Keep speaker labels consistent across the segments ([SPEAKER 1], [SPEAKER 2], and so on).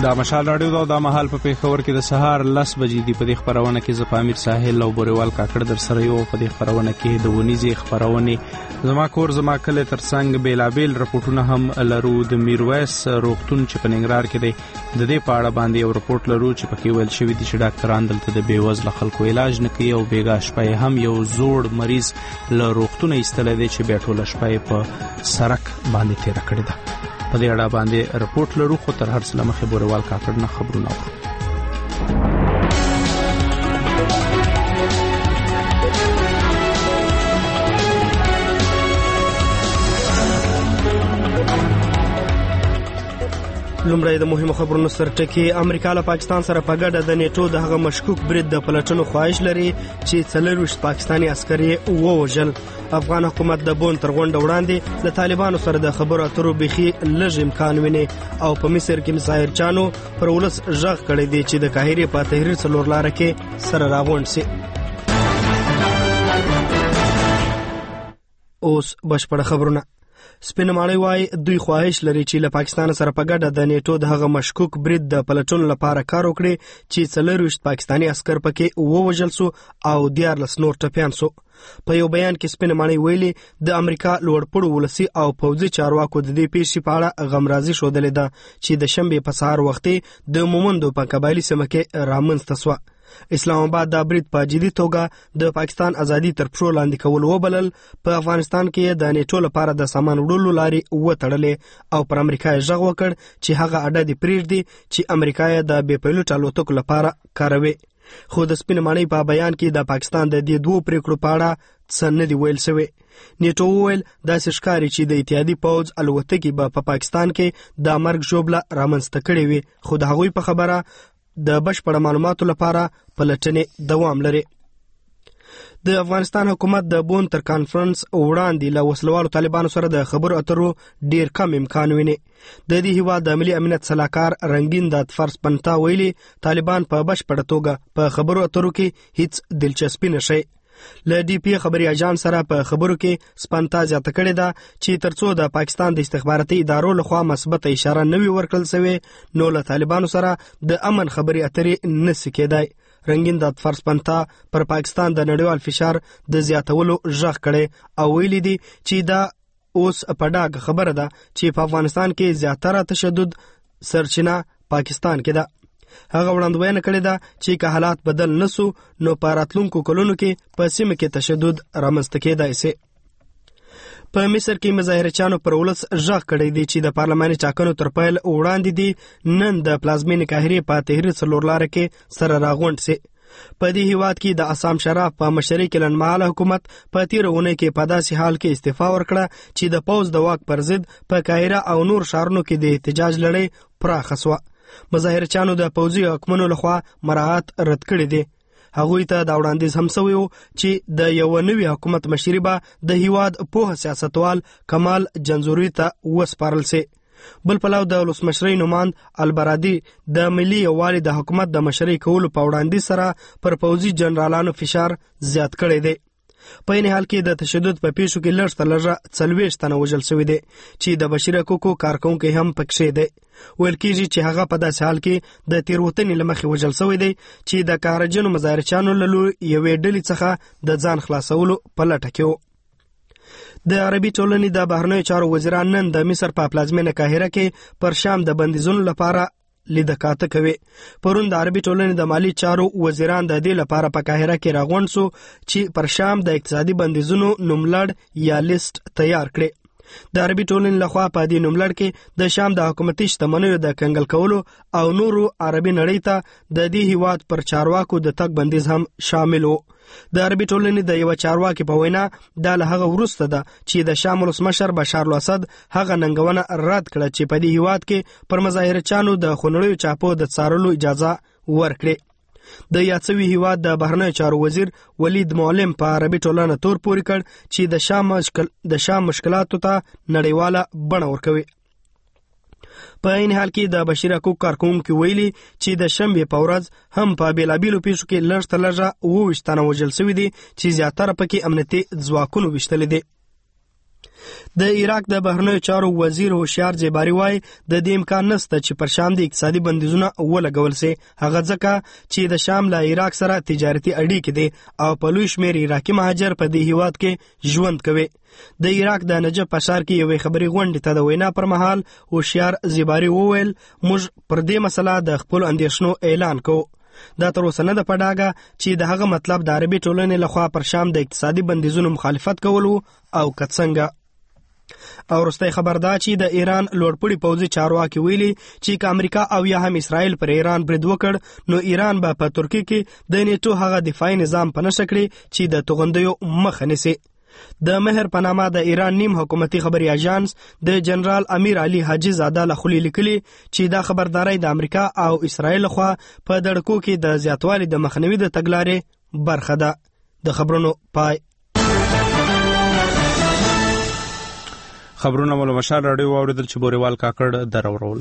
[SPEAKER 1] دا مشال راډیو دا د مهال په پیښور کې د سهار 10 بجې دی. په دې خبرونه کې ز پامیر ساحل او بوریوال کاکړ در سره یو. په دې خبرونه کې د ونیزي خبرونه زما کور زما کله ترڅنګ بیلابیل رپورټونه هم لرو. د میرویس روغتون چې په ننګرهار کې دی د دې په اړه باندې یو رپورټ لرو چې پکې ویل شوی دی چې ډاکټران دلته د بیوزله خلکو علاج نه کوي او بیګا شپه هم یو زوړ مریض له روغتونه ایستل دی چې بیا ټوله شپه په سرک باندې تیر کړی دی. په دې اړه باندې رپورټ لرو خو تر هر څه مخې بوریوال کاکړ نه خبرونه اورو.
[SPEAKER 2] لومړی د مهمو خبرونو سرټکی. امریکا له پاکستان سره په ګډه د نیټو د هغه مشکوک برید د پلټنو خواهش لري چې 40 پاکستاني عسکر یې ووژل. افغان حکومت د بون تر غونډه وړاندې له طالبانو سره د خبرو اترو بيخي لږ امکان ویني او په مصر کې مظاهر چانو پر ولس ژغ کړی دی چې د قاهرې په تحریر څلور لار کې سره راغونډ سي. اوس بشپړ خبرونه. سپینماړی وای دوی خواهش لري چې له پاکستان سره په ګډه د نیټو د هغه مشکوک برید د پلټنو لپاره کار وکړي چې 40 پاکستاني عسکر پکې ووژل سو او 14 نور ټپيان سو. په یو بیان کې سپینماړی ویلي د امریکا لوړپوړو ولسی او پوځي چارواکو د دې پیښې په اړه غمرازي شودلې ده چې د شنبه په سهار وختي د مومندو په قبایلی سیمه کې رامنځته سو. اسلام آباد د برید په جدي توګه د پاکستان ازادي تر پښو لاندې کول وبلل. په افغانستان کې د نیټو لپاره د سامان وړلو لارې وتړلې او پر امریکا یې ژغ وکړ چې هغه اډه دې پریږدي چې امریکا یې د بې پیلوټ الوتکو لپاره کاروي. خو د سپینماړی په بیان کې د پاکستان د دې دوه پریکړو په اړه څه نه دی ویل شوی. نیټو ویل داسې ښکاري چې د اتحادیې پوځ الوتکې به په پاکستان کې د مرګ ژوبله رامنځته کړې وي خو د هغوی په خبره د بشپړ معلوماتو لپاره پلټنې دوام لري. د افغانستان حکومت د بون تر کانفرنس وړاندې له وسلوالو طالبانو سره د خبرو اترو ډیر کم امکان ویني. د دې هیواد د ملي امنیت سلاکار رنگین د فرس پنتا ویلي طالبان په بشپړ توګه په خبرو اترو کې هیڅ دلچسپي نشي. له ډي پی خبري اجان سره په خبرو کې سپنتا زیاته کړې ده چې ترڅو د پاکستان د استخباراتي ادارو لخوا مثبت اشاره نوي ورکړل شوی نو له طالبانو سره د امن خبري اترې نشي کېدای. رنگین د فرس پنتا پر پاکستان د نړیوال فشار د زیاتولو ژغ کړي او ویلي دي چې دا اوس په ډاګه خبره ده چې په افغانستان کې زیاتره تشدد سرچینه پاکستان کې ده. هغه وړاندوینه کړې ده چې که حالات بدل نسو نو په راتلونکو کلونو کې په سیمه کې تشدد رامنځته کېدای شي. په مصر کې مظاهرچیانو پر ولس ژغ کړی دی چې د پارلماني ټاکنو تر پیل وړاندې دي نن د پلازمینې قاهرې په تحریر څلور لار کې سره راغونډ سي. په دې هیواد کې د اسام شراب په مشرۍ کې لنډمهاله حکومت په تیر اونۍ کې په داسې حال کې استعفا ورکړه چې د پوځ د واک پر ضد په قاهره او نور ښارونو کې د احتجاج لړۍ پراخه سوه. مظاهرچیانو د پوځي حکمونو لخوا مراعات رد کړی دی. هغوی ته دا وړاندیز هم شوی و چې د یو نوي حکومت مشري به د هیواد پوهه سیاستوال کمال جنزوري ته وسپارل سي. بل پلاو د ولسمشرۍ نوماند البرادي د ملي یووالي د حکومت د مشرۍ کولو په وړاندیز سره پر پوځي جنرالانو فشار زیات کړی دی. په این حال کې د تشدد په پیښو کې لږ تر لږه 40 تنه وژل شوي دي چې د بشري حقوقو کارکونکي هم پکښې دی. ویل کېږي چې هغه په داسې حال کې د تیروتنې له مخې وژل شوی دی چې د کارجنو مظاهرچیانو له لوري یوې ډلې څخه د ځان خلاصولو په لټه کې و. د عربي ټولنې د بهرنیو چارو وزیران نن د مصر په پلازمینه قاهره کې پر شام د بندیزونو لپاره لیدکاته کوي. پرون د عربي ټولنې د مالی چارو وزیران د دې لپاره په قاهره کې راغونډ سو چې پر شام د اقتصادي بندیزونو نوملړ یا لیست تیار کړي. د عربي ټولنې لخوا په دې نوملړ کې د شام د حکومتي شتمنیو د کنګل کولو او نورو عربي نړۍ ته د دې هیواد پر چارواکو د تګ بندیز هم شامل و. د عربي ټولنې د یو چارواکي په وینا دا له هغه وروسته ده چې د شام ولسمشر بشار الاسد هغه ننګونه رد کړه چې په دې هیواد کې پر مظاهرچیانو د خونړیو چاپو د څارلو اجازه ورکړي. د یادسوي هیواد د بهرنیو چارو وزیر ولید معلم په عربي ټولنه تور پوري کړ چې د شام مشکلاتو ته نړیواله بڼه ورکوي. په این حال کې د بشري حقوقو کارکونکو ویلي چې د شنبې په ورځ هم په بیلابیلو پیښو کې لږ تر لږه 22 تنه وژل شوي دي چې زیاتره پکې امنیتي ځواکونو ویشتلي دي. د عراق د بهرنیو چارو وزیر هوشیار زیباری وایي د دې امکان نشته چې پر شام د اقتصادي بندیزونه ولګول سي، هغه ځکه چې د شام له عراق سره تجارتي اړیکې دي او په لوی شمېر عراقي مهاجر په دې هیواد کې ژوند کوي. د عراق د نجف په ښار کې یوې خبري غونډې ته د وینا پر مهال هوشیار زیباری وویل موږ پر دې مسله د خپل اندېښنو اعلان کوو. دا تر اوسه نه ده په ډاګه چې د هغه مطلب د عربي ټولنې لخوا پر شام د اقتصادي بندیزونو مخالفت کولو او که څنګه. او وروستی خبر دا چې د ایران لوړپوړي پوځي چارواکي ویلي چې که امریکا او یا هم اسرائیل پر ایران برید وکړ نو ایران به په ترکیه کې د نیټو هغه دفاعي نظام په نښه کړي چې د توغندیو مخه نیسي. د مهر په نامه د ایران نیم حکومتي خبري اژانس د جنرال امیر علي حاجي زاده له خولې لیکلي چې دا خبرداري د امریکا او اسرائیل لخوا په دړکو کې د زیاتوالي د مخنیوي د تګلارې برخه ده. د خبرونو پای.
[SPEAKER 1] خبرونه مول مشال راډیو واوریدل چې بوريوال کاکړ درورول.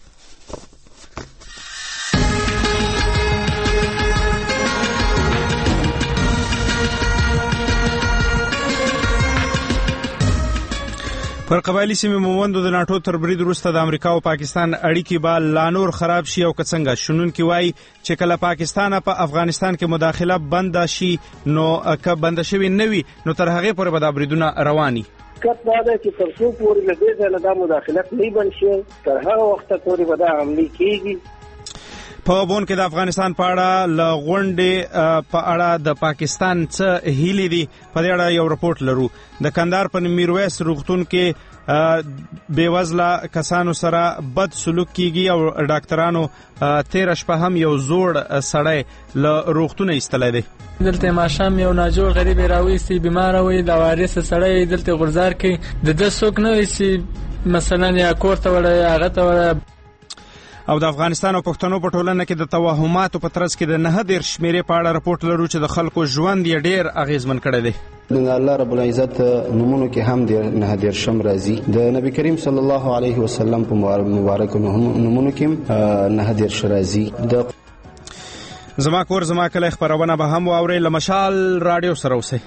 [SPEAKER 1] پر قبایلی سیمې مومندو د ناټو تر برید وروسته د امریکا او پاکستان اړیکې به لا نور خراب شي او که څنګه. شنونکي وایي چې کله پاکستان په افغانستان کې مداخله بند شي نو که بند شوی نه وي نو تر هغې پورې به دا بریدونه رواني.
[SPEAKER 3] حقیقت دا ده چې تر څو پورې له دې ځایه دا مداخلت نه بند شي تر هغه وخته پورې به دا حملې کېږي.
[SPEAKER 1] په بون کې د افغانستان په اړه ل غونډې په اړه د پاکستان څه هیلې دي په دې اړه یو رپورټ لرو. د کندهار په میرویس روغتون کې بیوزله کسانو سره بد سلوک کیږي او ډاکټرانو 13 شپه هم یو زوړ سړی له روغتونه ایستلی دی.
[SPEAKER 4] دلته ماشام یو ناجوړ غریب راوېستي بیمار وي د وارث سړی دلته غرزار کوي د د څوک نه وي چې مثلا یا کور ته وړي هغه ته وړي.
[SPEAKER 1] او د افغانستان او پښتنو په ټولنه کې د توهماتو په ترڅ کې د 9 شمیرې په اړه رپورټ لرو چې د خلکو ژوند یې ډیر اغیزمن کړی دی.
[SPEAKER 5] د الله رب العزت نومونو کې هم د 9 شم راځي. د نبی کریم صلی الله علیه وسلم په مبارک نومونو کې 9 راځي. د
[SPEAKER 1] زما کور زما کلی خبرونه به هم واورئ. له مشال راډیو سره اوسئ.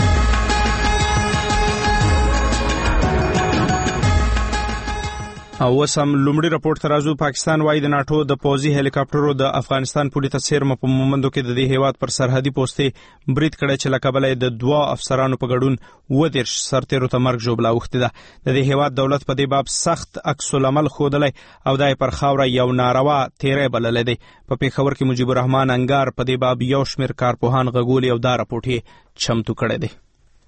[SPEAKER 1] او وسم لومړی رپورټ ترازو پاکستان وايي د ناټو د پوځي هلیکاپټرو د افغانستان پولیس څیرمه په مومندو کې د دې هیواد پر سرحدي پوسټې برید کړی چې لکبلې د 2 افسرانو په ګډون ودرش سرتیرو ته مرګ جوړه اوخته ده. د دې هیواد دولت په دې باب سخت عکس العمل خودلای او دای پر خاوره یو ناروا تیرې بلل دي. په پیښور کې مجيب الرحمن انګار په دې باب یو شمیر کارپوهان غوګولي او دا رپورټ چمتو کړی دی.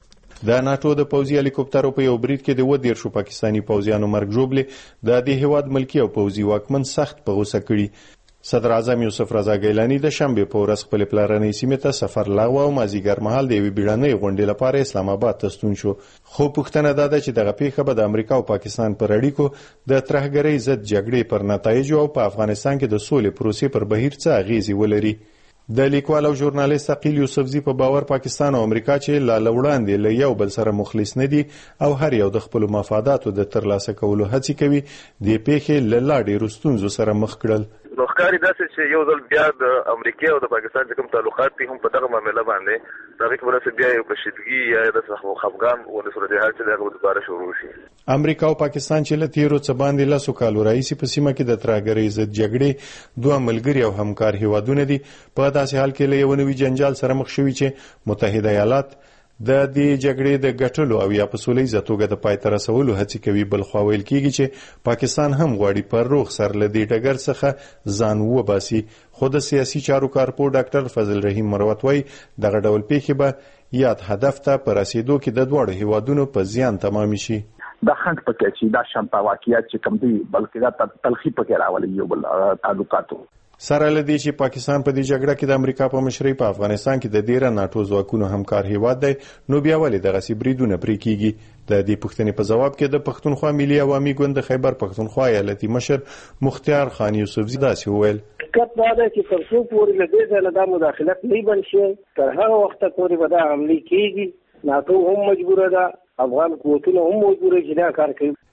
[SPEAKER 6] د ناټو د پوځي هلیکوپټرو په یو برید کې د 13 پاکستاني پوځیانو مرګ ژوبلې د دې هیواد ملکی او پوځي واکمن سخت په غوسه کړي. صدر اعظم یوسف رضا ګیلانی د شنبه په ورځ خپل پلارنۍ سیمې ته سفر لغوه او مازیګر مهال د یوې بیړنۍ غونډې لپاره اسلام آباد ته ستون شو. خو پوښتنه دا ده چې دغه پیښه به د امریکا او پاکستان پر اړیکو د ترهګرۍ ضد جګړې پر نتایجو او په افغانستان کې د سولې پروسې پر بهیر څه اغیزې ولري. د لیکوال او ژورنالیست عقیل یوسفزي په باور پاکستان او امریکا چې لا وړاندې له یو بل سره مخلص نه دي او هر یو د خپل مفاداتو د ترلاسه کولو هڅې کوي د پیښې له لا ډېرو ستونزو سره مخ کړل.
[SPEAKER 7] نو ښکاري داسې چې یو ځل بیا د امریکا او د پاکستان چې کوم تعلقات دي هم په دغه معامله باندې دغه کې ورسې بیا یو کشیدګي یا د خفګان او صورتحال چې دغه دوباره شروع شي.
[SPEAKER 6] امریکا او پاکستان چې له تیرو څه باندې لاسو کالو راځي په سیمه کې د ترهګرۍ ضد جګړې دوه ملګري او همکار هیوادونه دي. په داسې حال کې له یو نوي جنجال سره مخ شوي چې متحده ایالات د دې جګړې د ګټلو او یا په سولهییزه توګه د پای ته رسولو هڅې کوي. بل خوا ویل کېږي چې پاکستان هم غواړي پر روغ سر له دې ډګر څخه ځان وباسي. خو د سیاسي چارو کارپو ډاکټر فضل رحیم مروت وایي دغه ډول پیښې به یاد هدف ته په رسیدو کې د دواړو هیوادونو په زیان تمام شي.
[SPEAKER 8] دا خنډ پکې چې دا شمپا واقعیت چې کوم دی بلکې دا تلخی پکې راولي یو بل تعلقاتو
[SPEAKER 6] سره لدی چې پاکستان په دې جګړه کې د امریکا په مشرۍ په افغانستان کې د ډیره ناټو ځواکونو همکار هیواد دی نو بیا ولې دغه سی بریدونه پرې کیږي. د دې پوښتنې په جواب کې د پښتونخوا ملي عوامي ګوند د خیبر پښتونخوا ایالتي مشر مختار خان یوسفزي داسې وویل
[SPEAKER 3] حقیقت دا ده چې تر څو پورې له دې ځایه دا مداخلت نه بند شي تر هغه وخته پورې به دا حملې کېږي. ناټو هم مجبوره ده، افغان قوتونه هم مجبوره چې دا کار کوي.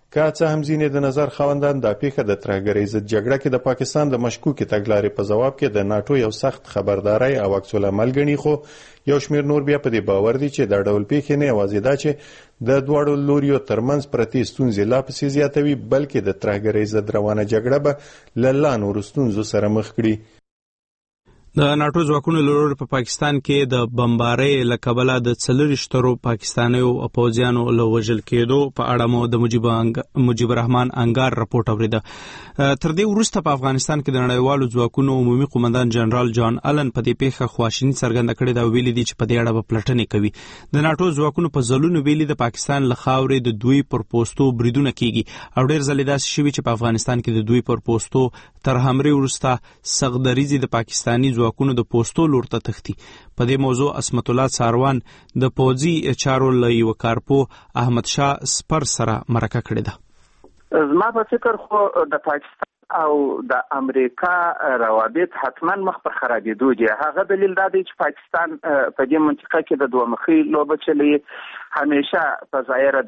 [SPEAKER 6] که څه هم ځینې د نظر خاوندان دا پیښه د ترهګرۍ ضد جګړه کې د پاکستان د مشکوکې تګلارې په ځواب کې د ناتو یو سخت خبرداري او عکس العمل ګڼي، خو یو شمېر نور بیا په دې باور دي چې دا ډول پیښې نه یوازې دا چې د دواړو لوریو ترمنځ پرتې ستونزې لا پسې زیاتوي، بلکې د ترهګرۍ ضد روانه جګړه به له لا نورو ستونزو سره مخ کړي.
[SPEAKER 1] د ناتو ځواکونو لور په پاکستان کې د بمبارۍ له کبله د 40 پاکستانیو پوځیانو له وژل کېدو په اړه مو د مجيب الرحمن انګار راپورټ اوریده. تر دې وروسته په افغانستان کې د نړیوالو ځواکونو عمومي قومندان جنرال جان آلن په دې پیښه خواشیني څرګنده کړې ده او ویلي دي چې په دې اړه به پلټنې کوي. د ناتو ځواکونو په ځلونو ویلي د پاکستان له خاورې د دوی پر پوستو بریدونه کیږي او ډېر ځلې داسې شوي چې په افغانستان کې د دوی پر پوستو تر حملې وروسته سغدریزي د پاکستاني ځواکونو د پوستو لور ته تختی. په دې موضوع اسمت الله څاروان د پوځي چارو له یو کارپو احمد شاه سپر سره مرکه کړې ده.
[SPEAKER 8] زما په فکر خو د پاکستان او د امریکا روابط حتما مخ پر خرابېدو دي. هغه دلیل دا دی چې پاکستان په دې منطقه کې د دوه مخي لوبه چلی، همیشه په ظاهره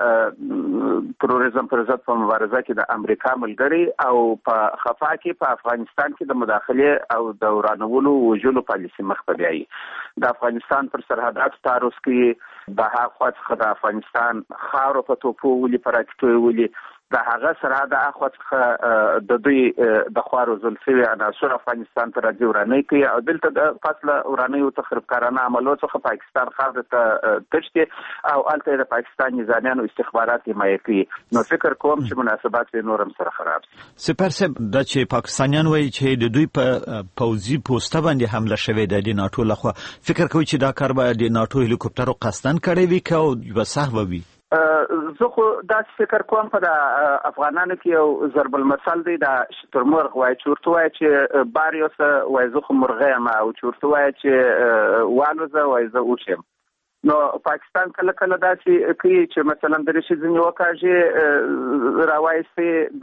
[SPEAKER 8] د تروریزم پر ضد په مبارزه کې د امریکا ملګری او په خفا کې په افغانستان کې د مداخله او د ورانولو وژلو پالیسي مخ په بیاي. د افغانستان پر سرحدات تاروس کې د هغه څخه د افغانستان خاورو په توپو ولي پر راکټوي ولي د هغه سره د اخوا څخه د دوی د خوارو زلفي عناصر افغانستان ته راځي ورانه کوي او دلته د فاصله ورانه او تخریبکارانه عملو څخه پاکستان خاصه ته تشتي او الته د پاکستان نظامیانو استخبارات حمایت کوي. نو فکر کوم چې مناسبات به نورم سره خراب شي.
[SPEAKER 9] سپر سب د چې پاکستانیان وایي چې د دوی په پوځي پوسټه باندې حمله شوې د ناتو لخوا، فکر کوي چې دا کار به د ناتو هلیکوپټرو قصدن کړی وي که او سهو وي؟
[SPEAKER 8] زه خو داسې فکر کوم په د افغانانو کې یو ضرب المثل دی، دا شترمرغ وایي چې ورته وایي چې بار یو څه وایي زه خو مرغه یم او چې ورته وایي چې والوزه وایي زه اوښ یم. نو پاکستان کله کله داسې کوي چې مثلا د ریشي ځینې وکاږي راوایستې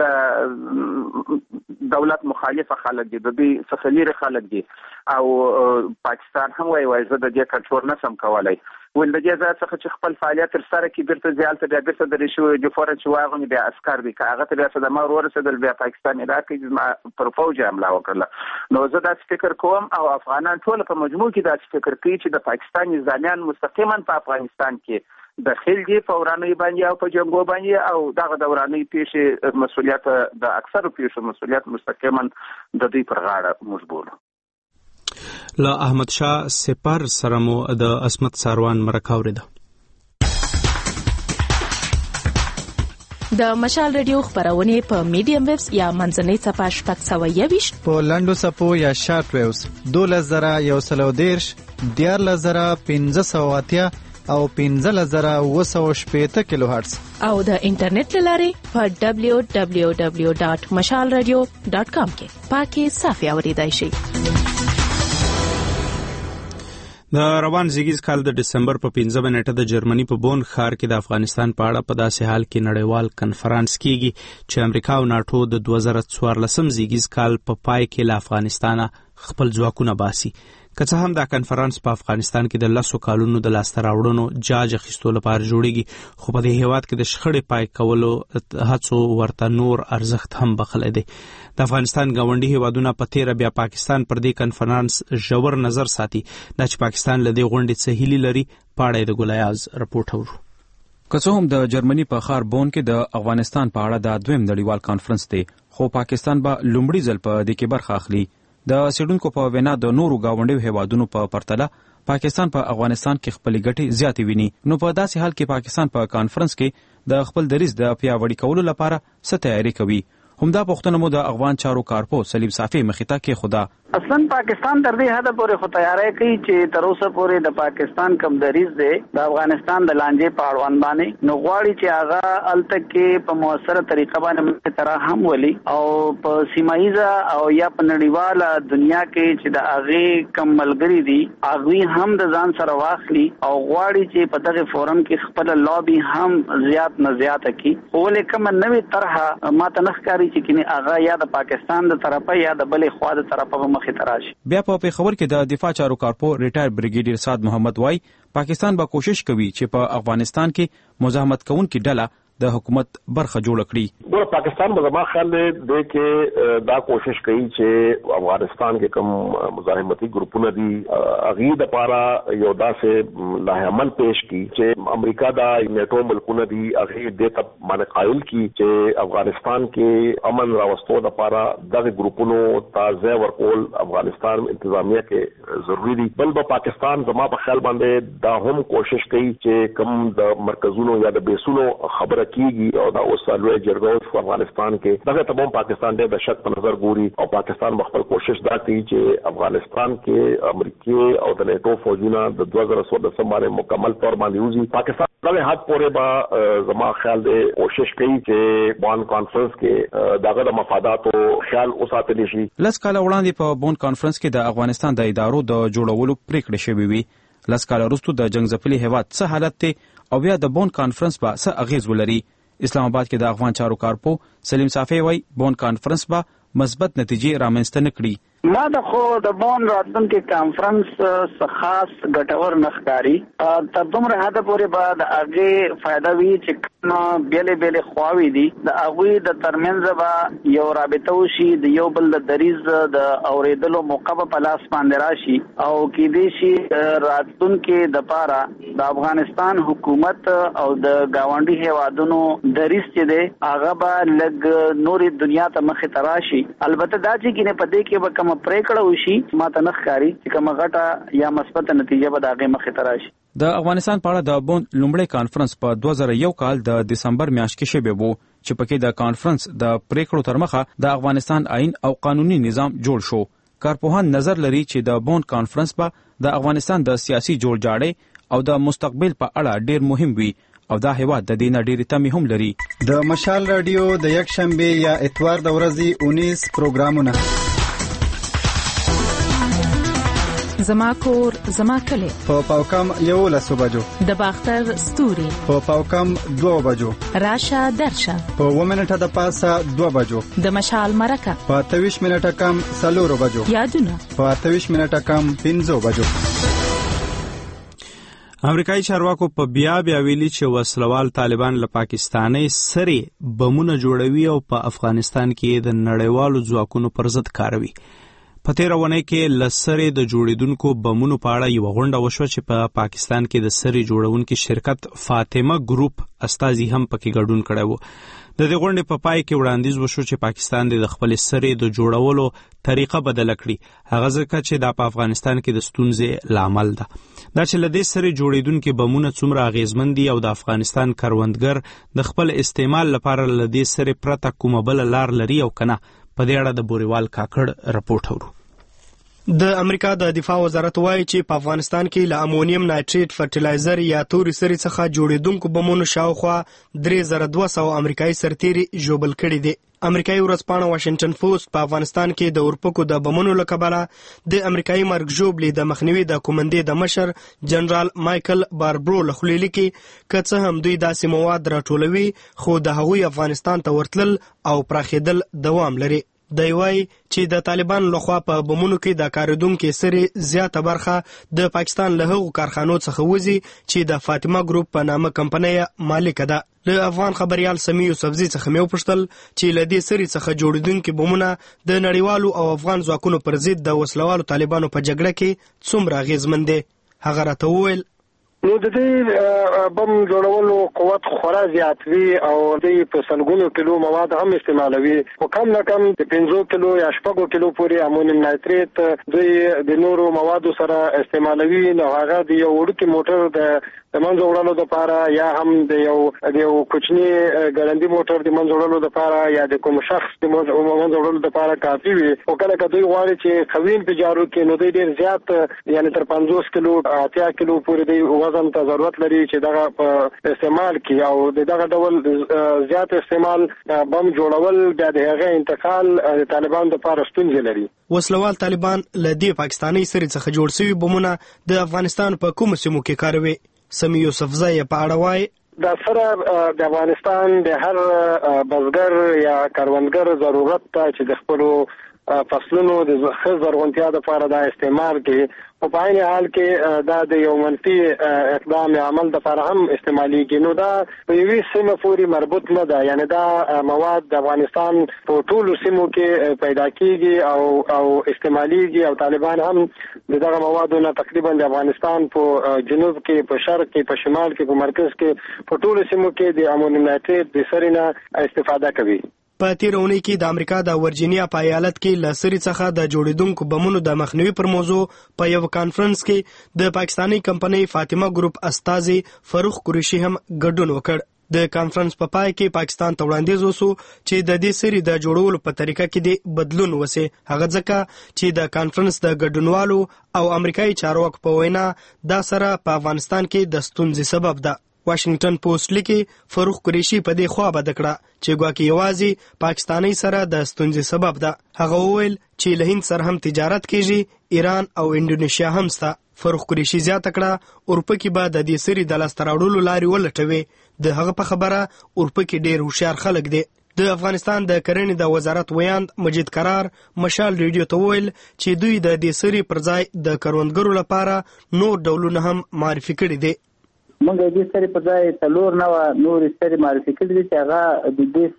[SPEAKER 8] د دولت مخالفه خلک دي، د دوی څخه لرې خلک دي او پاکستان هم وایي زه د دې کنټرول نشم کولی. ول د دې ځای څخه چې خپل فعالیت تر سره کې بیرته ځالته بیا بیرته د ریشو د فورن چې واغونې بیا عسکر دي که هغه ته بیا صدمه ورسېدل بیا پاکستان عراق کې پر فوج حمله وکړله. نو زه داسې فکر کوم او افغانان ټول په مجموع کې داسې فکر کوي چې د پاکستان نظامیان مستقیما په افغانستان کې داخل دي په ورانۍ باندې او په جنګو باندې او دغه د ورانۍ پیښې مسؤلیت د اکثرو پیښو مسؤلیت مستقیما د دوی پر غاړه مجبور.
[SPEAKER 1] لا احمد شاه سپر سره مو د اسمت څاروان مرکه اوریده.
[SPEAKER 10] د مشال ریډیو خبرونه په میډیم ویوز یا منځنۍ صفحه شپږ سوه یویش
[SPEAKER 11] په لنډو صفحو یا شارټ ویوز 12110 14580 او 15780 کیلو هرتز
[SPEAKER 10] او د انټرنیټ لارې په www.mashalradio.com کې پاکي صافي اوریدای شي.
[SPEAKER 1] د روان زیږیز کال د دسمبر په 15 نیټه د جرمني په بون ښار کې د افغانستان په اړه په داسې حال کې نړیوال کنفرانس کیږي چې امریکا او ناتو د 2014 زیږیز کال په پای کې له افغانستانه خپل ځواکونه باسي. که څه هم دا کنفرانس په افغانستان کې د 10 کالونو د لاسته راوړنو جاج اخیستو لپاره جوړیږي، خو په دې هیواد کې د شخړې پای کولو هڅو ورته نور ارزښت هم بخښلی دی. د افغانستان ګاونډي هیوادونه په تیره بیا پاکستان پر دې کنفرانس ژور نظر ساتي. دا چې پاکستان له دې غونډې څه هیلې لري، پاړه د ګولیاز رپورټ اورو.
[SPEAKER 12] که څه هم د جرمني په ښار بون کې د افغانستان په اړه د دویم نړیوال کانفرنس دی، خو پاکستان به لومړي ځل په دې کې برخه اخلي. د سیډونکو په وینا د نورو گاونډیو هیوادونو په پرتله پاکستان په افغانستان کې خپل ګټې زیاتې ویني. نو په داسې حال کې پاکستان په کانفرنس کې د خپل دریځ د پیاوړي کولو لپاره څه تیاری کوي؟ همدا پوښتنه مو د افغان چارو کارپو سلیب صافي مخیته کې خدا
[SPEAKER 13] اصلا پاکستان تر دې حد پورې خو تیاری کوي چې تر اوسه پورې د پاکستان کم دریځ دی د افغانستان د لانجې په اړوند باندې، نو غواړي چې هغه الته کې په موثره طریقه باندې تر هم ولي او په سیمایي او یا په نړیواله دنیا کې چې د هغه کم ملګری دي هغه هم د ځان سره واخلي او غواړي چې په دغه فورم کې خپل لابي هم زیات نه زیات کړي. ولې کوم نوې طرحه ماته نه ښکاري چې کینه هغه یا د پاکستان د طرفه یا د بلې خوا د طرفه
[SPEAKER 12] بیا په پیښور کې د دفاع چارو کارپو ریټایر بریګیډیر سعد محمد وای پاکستان به کوشش کوي چې په افغانستان کې مزاحمت کوونکې ډله د حکومت برخه جوړ کړي.
[SPEAKER 14] د پاکستان په زما خیال دی کې دا کوشش کوي چې افغانستان کې کوم مزاحمتي ګروپونه دي هغه د لپاره یو داسې لایحه عمل پیش کړي چې امریکا دا نیټو ملکونه دي هغه د ته باندې قائل کړي چې افغانستان کې امن راوستو د لپاره دغه ګروپونو تازه ورکول افغانستان انتظامیه کې ضروری دي. بل په پاکستان زما په خیال باندې دا هم کوشش کوي چې کوم د مرکزونو یا د بیسونو خبره کیږي او دا اوسالوي جرګو په افغانستان کې دغه تمام پاکستان د شک په نظر ګوري او پاکستان خپل کوشش دا کوي چې افغانستان کې امریکای او د نیټو فوجونه د 2014 باندې مکمل تور باندې وزي. پاکستان دغه حد پورې به زما خیال دی کوشش کوي چې بون کانفرنس کې دغه د مفاداتو خیال اوساتل شي.
[SPEAKER 12] لس کاله وړاندې په بون کانفرنس کې د افغانستان د ادارو د جوړولو پریکړه شوې وي. لس کاله وروسته د جنگ ځپلي هیواد څه حالت دی او بیا د بون کانفرنس به څه اغیز ولري؟ اسلام آباد کې د افغان چارو کارپو سلیم صافی وایي بون کانفرنس به مثبت نتیجې رامنځته نه کړي.
[SPEAKER 13] ما د خو د بون راتلونکي کانفرنس څخه خاص ګټور نخکاری تر دومره حد پورې به د هغه فائدہ وي چې کوم بیلې خواوي دي د هغه د ترمنځ به یو رابطه وشي د یو بل د دریز د اوریدلو موقع په لاس باندې راشي او کې دي شي راتلونکي د پاره د افغانستان حکومت او د گاونډي هیوادونو دریز چې دی هغه به لګ نوري دنیا ته مخ ته راشي. البته دا چې کینه پدې کې به پریکړه وشي ماته نخکاری چې کومه غټه یا مثبت نتیجه به دغه مخې ته راشي.
[SPEAKER 12] د افغانستان په اړه د بون لومړی کانفرنس په 2001 کال د دسمبر میاشت کې شوی وو چې پکې د کانفرنس د پریکړو تر مخه د افغانستان آئین او قانوني نظام جوړ شو. کارپوهان نظر لري چې د بون کانفرنس به د افغانستان د سیاسي جوړجاړي او د مستقبل په اړه ډیر مهم وي او دا هیواد د دینه ډیره تمه هم لري.
[SPEAKER 11] د مشال رادیو د یک شنبه یا اتوار د ورځې 19 پروګرامونه
[SPEAKER 10] زما کور زما کلی
[SPEAKER 11] په پاوکم 11 بجو
[SPEAKER 10] د باختر ستوري
[SPEAKER 11] په پاوکم 2 بجو
[SPEAKER 10] راشه درشه
[SPEAKER 11] په 1 منټه د پاسه 2 بجو
[SPEAKER 10] د مشال مرکه
[SPEAKER 11] په 23 منټه کم 4 بجو
[SPEAKER 10] یادونه
[SPEAKER 11] په 23 منټه کم 5 بجو.
[SPEAKER 1] امریکایي چارواکو په بیا ویلي چې وسلوال طالبان له پاکستاني سري بمونه جوړوي او په افغانستان کې د نړیوالو ځواکونو پر ضد کاروي. په تیر ونه کې لسري د جوړیدونکو بمونو په اړه یو غونډه وشو چې په پاکستان کې د سري جوړونکو شرکت فاطمه ګروپ استازي هم پکې ګډون کړي وو. د دې غونډې په پای کې وړاندیز وشو چې پاکستان د خپل سري د جوړولو طریقه بدل کړي هغه ځکه چې د افغانستان کې د ستونزې لامل ده. دا چې لدې سري جوړیدونکو بمونه څومره اغیزمن دي او د افغانستان کروندګر د خپل استعمال لپاره لدې سري پرته کومه بل لار لري او کنه په دې اړه د بوریوال کاکړ رپورټ اورو.
[SPEAKER 2] د امریکا د دفاع وزارت وایي چې په افغانستان کې له امونیم نایټریټ فرټیلایزر یا توري سري څخه جوړیدونکو بمونو شاوخوا 3200 امریکایي سرتیري ژوبل کړي دي. امریکایي ورځپاڼه واشنگټن پوسټ په افغانستان کې د اورپکو د بمونو له کبله د امریکایي مرګ ژوبلي د مخنیوي د کومندې د مشر جنرال مایکل باربرو له خولې لیکي که څه هم دوی داسې مواد راټولوي خو د هغوی افغانستان ته ورتلل او پراخېدل دوام لري. دی وایي چې د طالبان لخوا په بمونو کې د کاریدونکو سري زیاته برخه د پاکستان له هغو کارخانو څخه وځي چې د فاطمه ګروپ په نامه کمپنۍ مالک ده. له افغان خبريال سمي یوسفزي څخه مې وپوښتل چې له دې سري څخه جوړیدونکو بمونه د نړیوالو او افغان ځواکونو پر ضد د وسلوالو طالبانو په جګړه کې څومره اغیزمن دي. هغه راته وویل
[SPEAKER 3] نو د دې بم جوړولو قوت خورا زیات وي او د په سلګونو کیلو مواد هم استعمالوي او کم نه کم د 5 کیلو یا 6 کیلو پورې امونیم نایټریټ د نورو موادو سره استعمالوي. نو هغه د یو وړوکی موټر د منځ وړلو لپاره یا هم د یو کوچنی ګړندی موټر د منځ وړلو لپاره یا د کوم شخص د منځ وړلو لپاره کافي وي. او کله کله دوی غواړي چې خوین په جارو کې نو دوی ډیر زیات یعنی تر 50 کیلو 80 کیلو پورې د وزن ته ضرورت لري چې دغه په استعمال کې او دغه ډول زیات استعمال بم جوړول د هغه انتقال طالبان لپاره ستونزې لري.
[SPEAKER 2] وسلوال طالبان له دې پاکستاني سري څخه جوړ شوي بمونه د افغانستان په کوم سیمو کې کاروي. سمي یوسفزي په اړه وایي
[SPEAKER 3] دا سره د افغانستان د هر بزګر یا کروندګر ضرورت ته چې د خپل فصلونو د زرغونتیا لپاره دا استعمال کې او په عین حال کې دا د یو منفي اقدام عمل لپاره هم استعماليږي. نو دا په یوې سیمه پورې مربوط نه ده، یعنی دا مواد د افغانستان په ټولو سیمو کې پیدا کیږي او استعماليږي او طالبان هم دغه موادو نه تقریبا د افغانستان په جنوب کې، په شرق کې، په شمال کې، په مرکز کې، په ټولو سیمو کې د امونیم نایتریت د سرینه استفاده کوي.
[SPEAKER 2] په تیرونی کې د امریکا د ورجینیا په ایالت کې له سری څخه د جوړیدونکو بمونو د مخنیوي پر موضوع په یو کانفرنس کې د پاکستانی کمپنۍ فاطمه ګروپ استازي فاروق قریشي هم ګډون وکړ. د کانفرنس په پای کې پاکستان ته وړاندیز وسو چې د دې سری د جوړولو په طریقه کې د بدلون وسي، هغه ځکه چې د کانفرنس د ګډونوالو او امریکایي چارواکو په وینا دا سره په افغانستان کې د ستونزې سبب ده. واشنگټن پوسټ لیکي فاروق قریشي په دې خوا بد کړه چې ګواکې یوازې پاکستاني سره د ستونزې سبب ده. هغه وویل چې له هند سره هم تجارت کیږي، ایران او انډونیشیا هم سته. فاروق قریشي زیاته کړه اورپکي به د دې سری د لاسته راوړلو لارې ولټوي. د هغه په خبره اورپکي ډېر هوښیار خلک دي. د افغانستان د کرنې د وزارت ویاند مجید قرار مشال ریډیو ته وویل چې دوی د دې سری پر ځای د کروندګرو لپاره نور ډولونه هم معرفي کړي دي.
[SPEAKER 13] موږ د دې سری په ځای څلور نوع نور سری معرفي کړي دي چې هغه د دې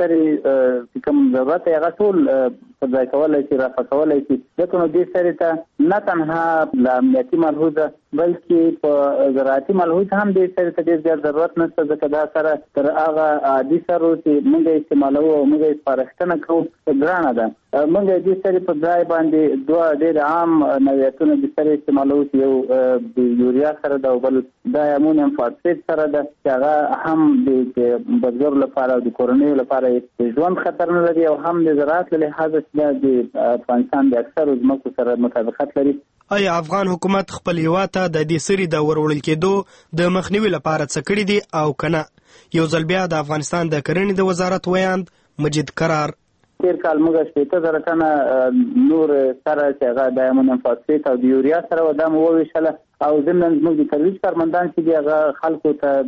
[SPEAKER 13] سری کوم ضرورت هغه ټول په ځای کولای شي، رافع کولای شي. ځکه نو دې سری ته نه تنها له امنیتي ملحوظه بلکې په زراعتي ملحوظ هم دې سری ته ډېر زیات ضرورت نشته، ځکه دا سره تر هغه عادي سرو چې موږ استعمالوو او موږ سپارښتنه کوو ګرانه ده. موږ دې سری په ځای باندې دوه ډېر عام نوعیتونه د سری استعمالوو چې یو د یوریا سره ده او بل د امونیم فاسفیټ سره ده چې هغه هم د بزګرو لپاره او د کورنیو لپاره ژوند خطر نه لري او هم د زراعت له لحاظه د افغانستان د اکثرو ځمکو سره مطابقت لري.
[SPEAKER 2] آیا افغان حکومت خپل هیواد ته د دې سری د ورولل کېدو د مخنیوي لپاره څه کړي دي او کنه؟ یو ځل بیا د افغانستان د کرنې د وزارت ویاند مجید قرار
[SPEAKER 13] تیر کال موږ 80,000 ټنه نور سره چې هغه د امونیم فاسفیټ او د یوریا سره ودام وویشله او زموږ موږ د ترویج کارمندان چې دی هغه خلکو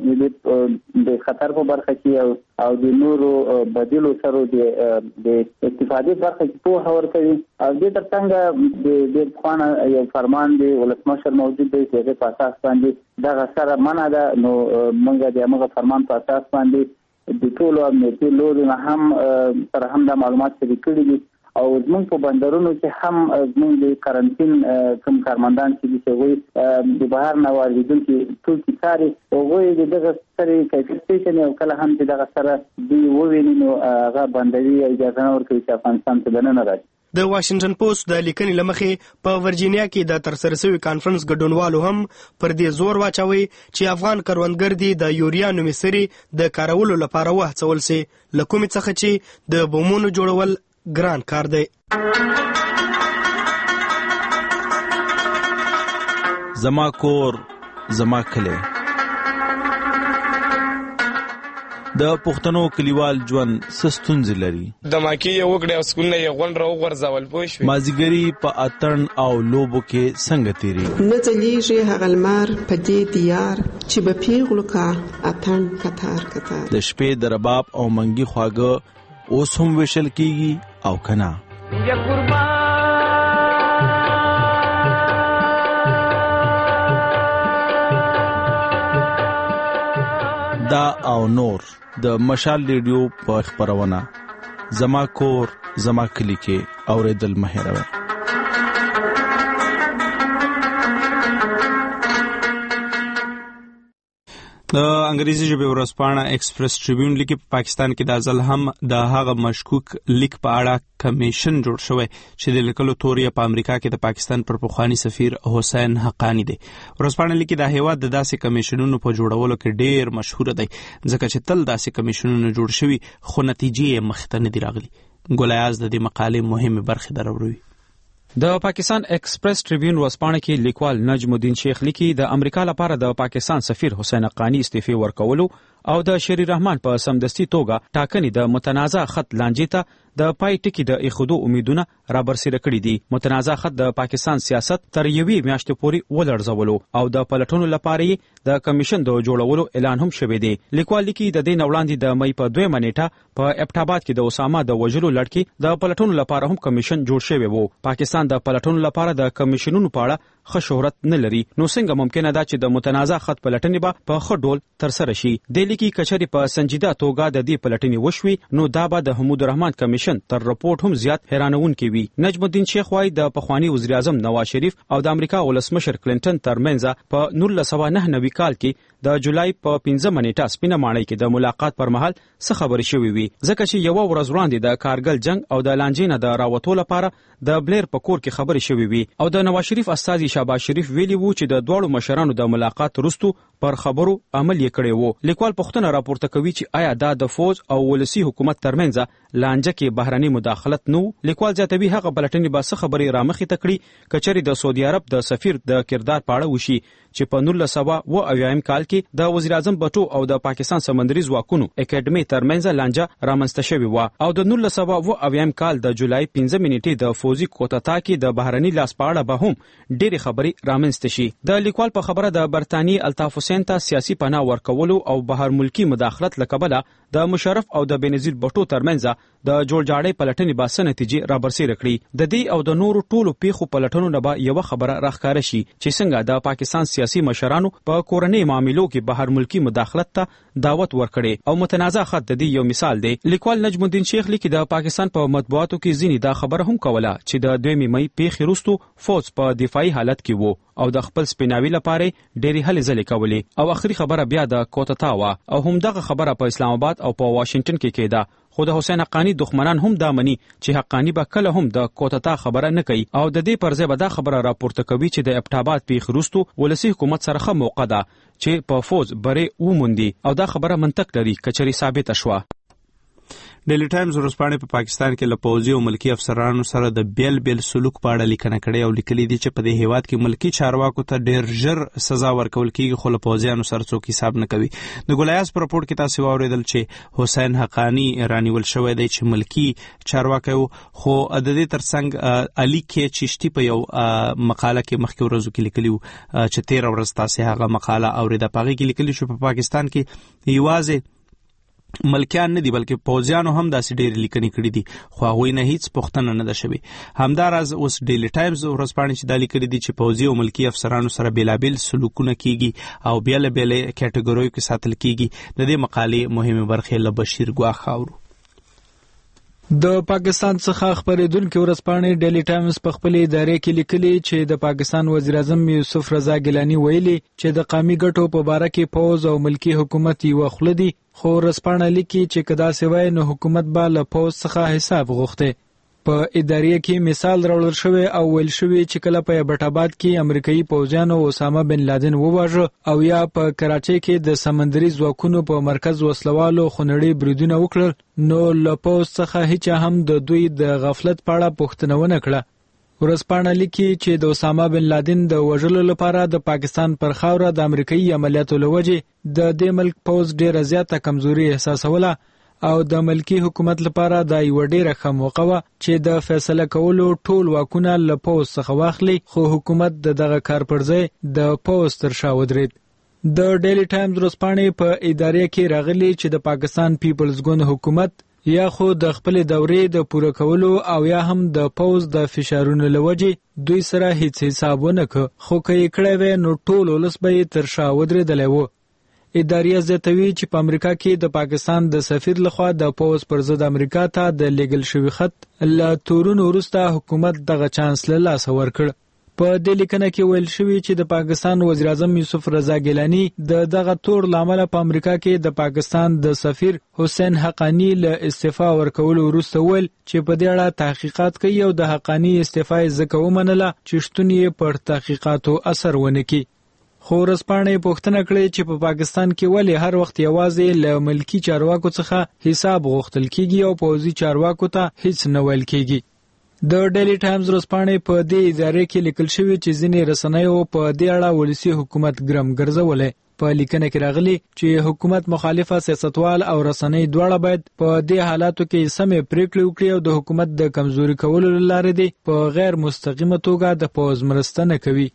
[SPEAKER 13] ته د خطر په برخه کې او د نورو بدیلو سره د استفادې برخه کې په هور کوي. او د ترڅنګ د خوانه یو فرمان دی ولسمشر موجود دی چې په اساس باندې دا سره منع ده. نو موږ د هغه فرمان په اساس باندې د ټولو امنیتي لوري هم سره هم د معلومات شریک کړي دي او زموږ په بندرونو کې هم زموږ د کارانتین کوم کارمندان چې دوی د بهر نه واردېدونکي توکي څاري هغوی دغه سره کیفیت پیژني او کله هم چې دغه سره دوی وویني نو هغه بندوي اجازه نه ورکوي چې افغانستان ته دننه راځي.
[SPEAKER 2] د واشنگټن پوسټ د لیکنې لمخې په ورجینیا کې د ترسره شوی کانفرنس ګډونوالو هم پر دې زور واچوي چې افغان کروندګر دي د یوریا نومي سري د کارولو لپاره وهڅول سي، له کومې څخه چې د بمونو جوړول ګران کار دی.
[SPEAKER 1] زما کور زما کلی د پښتنو کلیوال ژوند ستونزې لري.
[SPEAKER 15] د ماکي یو وګړي او سکونه یو غون راو غرزول پوه شو.
[SPEAKER 1] مازیګری په اتن او لوبو کې څنګه تیری
[SPEAKER 16] نه ځلیږي هغه لمر په دې دیار چې به پیغلو کا اتن کتار کتار
[SPEAKER 1] د شپې د رباب او منګي خواږه اوس هم وشل کیږي او کنا
[SPEAKER 17] یا قربان
[SPEAKER 1] دا او نور د مشال ریډیو په خبرونه زما کور زما کلی کې اوریدل مهروي. د انګریزي ژبې ورځپاڼه ایکسپریس ټریبیون لیکي په پاکستان کې د ځل هم د هغه مشکوک لیک په اړه کمیشن جوړ شوی چې د لیکلو توري په امریکا کې د پاکستان پر پخوانی سفیر حسین حقانی دی. ورځپاڼه لیکي د هیواد د داسې کمیشنونو په جوړولو کې ډیر مشهور دی ځکه چې تل داسې کمیشنونه جوړ شوي خو نتیجې مخته نه دي راغلي. ګولیاز د دې مقالې مهمه برخه دروي.
[SPEAKER 12] د پاکستان ایکسپریس ټریبیون ورځپاڼه کې لیکوال نجم الدین شیخ لیکي د امریکا لپاره د پاکستان سفیر حسین حقانی استعفی ورکولو او د شری رحمان په سمدستي توګه ټاکنې د متنازع خط لانجې ته د پای ټکی د اخدو امیدونه را برسېره کړي دي. متنازع خط د پاکستان سیاست تر یوې میاشتې پورې ولړزولو او د پلټونو لپاره د کمیشن د جوړولو اعلان هم شوی دی. لیکوال لیکي د دې وړاندې د مئی په 2 نیټه په ابټاباد کې د اسامه د وژلو لړکې د پلټونو لپاره هم کمیشن جوړ شوی وو. پاکستان د پلټونو لپاره د کمیشنونو په اړه ښه شهرت نه لري، نو څنګه ممکنه ده چې د متنازع خط پلټنې به په ښه ډول ترسره شي؟ د لیکي کچري په سنجیده توګه د دې پلټنې وشوي نو دا به د حمود الرحمن کمیشن تر رپورټ هم زیات حیرانونکي وي. نجم الدین شیخ وايي د پخوانی وزیر اعظم نواز شریف او د امریکا ولسمشر کلینټن ترمنځ په 1999 کال کې د جولای په 15 نیټه سپینه ماڼۍ کې د ملاقات پر مهال څه خبرې شوې وي، ځکه چې یو ورځ وړاندې د کارګل جنگ او د لانجې نه د راوتو لپاره د بلیر په کور کې خبرې شوې وي او د نواز شریف استازي شهباز شریف ویلي وو چې د دوړو مشرانو د ملاقات وروسته پر خبرو عمل یې کړی وو. لیکوال پوښتنه راپورته کوي چې آیا دا د فوج او ولسی حکومت ترمنځ لانجه کې بهرني مداخلت نو؟ لیکوال زیاتوي هغه بلټنې به څه خبرې رامخې تکړي کچري د سعودي عرب د سفیر د کردار پاړه وشي چې په 1990 کال کې د وزیر اعظم بټو او د پاکستان سمندري ځواکونو اکیډمي ترمنځ لانجه رامنځته شوې و او د 1990 کال د جولای 15 نیټې د فوزي کوتتا کې د بهرني لاس پاړه به هم ډېری خبرې رامنځته شي. د لیکوال په خبره د برتانی الطاف حسین ته سیاسي پناه ورکولو او بهر ملکی مداخلت لکبله د مشرف او د بنظیر بټو ترمنځ د جوړجاړې پلټنې به څه نتیجې رابرسېره کړي. د دې او د نورو ټولو پیښو پلټنو نه به یوه خبره راښکاره شي چې څنګه د پاکستان سیاسي مشرانو په کورنۍ معاملو کې بهر ملکی مداخلت ته دعوت ورکړي او متنازع خط د دې یو مثال دی. لیکوال نجم الدین شیخ لیکي د پاکستان په مطبوعاتو کې ځینې دا خبره هم کوله چې د 2 مئی پیښې وروسته فوج په دفاعي حالت کې وو او د خپل سپیناوي لپاره ډېری هلې ځلې کولې او اخري خبره بیا د کوتتا وه او همدغه خبره په اسلام آباد او په واشنگټن کې کېده. خو د حسین حقانی دښمنان هم دا مني چې حقانی به کله هم د کوتتا خبره نه کوي او د دې پر ځای به دا خبره راپورته کوي چې د ابټاباد پیښې وروسته ولسي حکومت سره ښه موقع ده چې په فوج برې وموندي او دا خبره منطق لري کچري ثابته شوه.
[SPEAKER 1] ډیلی ټایمز ورځپاڼې په پاکستان کې له پوځي او ملکی افسرانو سره د بیل بیل سلوک په اړه لیکنه کړې او لیکلي دي چې په دې هیواد کې ملکی چارواکو ته ډیر ژر سزا ورکول کیږي خو له پوځیانو سره څوک حساب نه کوي. د ګولیاس په راپورټ کې تاسو واوریدل چې حسین حقانی رانیول شوی دی چې ملکی چارواکي خو د دې ترڅنګ علي کې چشتي په یو مقاله کې مخکې ورځو کې لیکلی چې 13 ورځ تاسو هغه مقاله اوریده پاږي کې لیکلی چې په پاکستان کې یوازې ملکیان نه دي بلکې پوځیانو هم داسې ډېر لیکنې کړې دي خو هغوی نه هیڅ پوښتنه نه ده شوې. همداراز اوس ډیلی ټایمز ورځپاڼې چې دا لیکلي دي چې پوځي او ملکي افسرانو سره بیلابیل سلوکونه کیږي او بیل بیل کټګوریو کې ساتل کیږي. د دې مقالې مهمه برخه له بشیر ګواخ اورو.
[SPEAKER 4] د پاکستان څخه خبرېدونکو ورځپاڼې ډیلی ټایمز په خپل ادارې کې لیکلي چې د پاکستان وزیر اعظم یوسف رضا ګیلانی ویلي چې د قومي ګټو په باره کې پوز او ملکی حکومت یو خله دي خو ورځپاڼه لیکي چې کدا سوای نو حکومت به له پوز څخه حساب غوښته. په ادارې کې مثال راوړل شوی او ویل شوی چې کله په ابټاباد کې امریکایي پوځیانو اسامه بن لادن وواژه او یا په کراچۍ کې د سمندري ځواکونو په مرکز وسلوالو خونړي بریدونه وکړل نو له پوز څخه هیڅ هم د دوی د غفلت په اړه پوښتنه ونه کړه. ورځپاڼه لیکي چې د اسامه بن لادن د وژلو لپاره د پاکستان پر خاوره د امریکایي عملیاتو لوجې د دې ملک پوز ډیره زیاته کمزوري احساسوله او د ملکی حکومت لپاره دا یو ډیره ښه موقع وه چې د فیصله کولو ټول واکونه له پوز څخه واخلي خو حکومت د دغه کار پر ځای د پوز تر شا ودرېد. د ډیلی ټایمز ورځپاڼې په ادارې کې راغلي چې د پاکستان پیپلز ګوند حکومت یا خو د خپل دورې د پوره کولو او یا هم د پوز د فشارونو لوجې دوی سره هیڅ حساب ونه کړ خو که یې کړی وی نو ټول ولس به یې تر شا ودرېدلی و. ادارې زیاتوي چې په امریکا کې د پاکستان د سفیر لخوا د پوز پر ضد امریکا ته د لیږل شوي خط له تورونو وروسته حکومت دغه چانس له لاسه ورکړ. په دې لیکنه کې ویل شوي چې د پاکستان وزیر اعظم یوسف رضا ګیلانی د دغه تور لامل په امریکا کې د پاکستان د سفیر حسین حقانی له استعفا ورکولو وروسته ویل چې په دې اړه تحقیقات کوي او د حقانی استعفا یې ځکه ومنله چې شتون یې پر تحقیقاتو اثر ونه کړي. خو ورځپاڼې پوښتنه کړې چې په پاکستان کې ولې هر وخت یوازې له ملکی چارواکو څخه حساب غوښتل کیږي او پوځي چارواکو ته هیڅ نه ویل کیږي. د ډیلی ټایمز ورځپاڼې په دې ادارې کې لیکل شوي چې ځینې رسنیو په دې اړه ولسي حکومت ګرم ګرځولی په لیکنه کې راغلي چې حکومت مخالفه سیاستوال او رسنۍ دواړه باید په دې حالاتو کې سمې پریکړې وکړي او د حکومت د کمزوري کولو لپاره دي په غیر مستقیمه توګه د پوز مرسته نه کوي.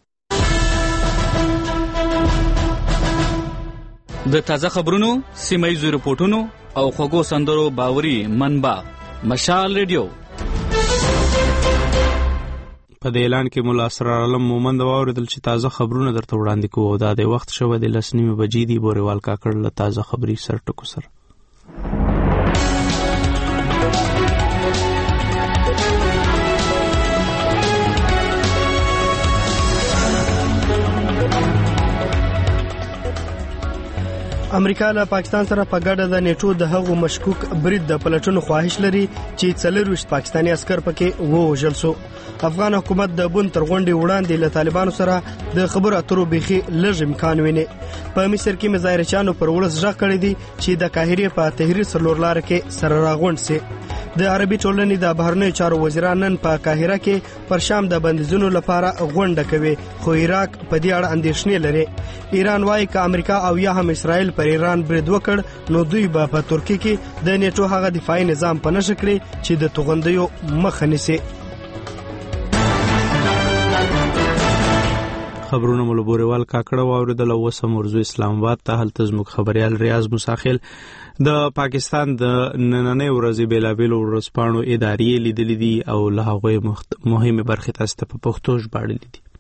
[SPEAKER 17] د تازه خبرونو، سیمه‌ییزو رپورټونو او خوږو سندرو باوري منبع مشال ریډیو.
[SPEAKER 1] په دې اعلان کې مولا اسرار عالم مومند واوریدل چې تازه خبرونه درته وړاندې کوو. دا د وخت شوه د 10:30 بجې دی. بوريوال کاکړ له تازه خبري سر ټکو سره.
[SPEAKER 2] امریکا له پاکستان سره په ګډه د نیټو د هغو مشکوک برید د پلټونو خواهش لري چې 40 پاکستاني عسكر پکې ووژل شو. افغان حکومت د بون تر غونډې وړاندې له طالبانو سره د خبرو اترو بيخي لږ امکان ویني. په مصر کې مظاهرچیانو پر ولس ځغ کړی دي چې د قاهره په تحریر سرلور لار کې سره راغونډ سي. د عربي ټولنې د بهرنیو چارو وزیران نن په قاهره کې پر شام د بندیزونو لپاره غونډه کوي، خو عراق په دې اړه اندېښنې لري. ایران وايي چې امریکا او یا هم اسرائیل پر ایران برید وکړ نو دوی به په ترکیه کې د نیټو هغه دفاعي نظام په نشه کړي چې د توغندیو مخه نیسي.
[SPEAKER 1] خبرونه مول بوريوال کاکړه واوریدل. اوس موضوع اسلام آباد ته هلته زموږ خبريال ریاض مساخل د پاکستان د نننۍ ورځې بیلابیل ورځپاڼو ادارې لیدلې دي او له هغوی مهمه برخه تاسو ته په پښتو ژباړلې دي.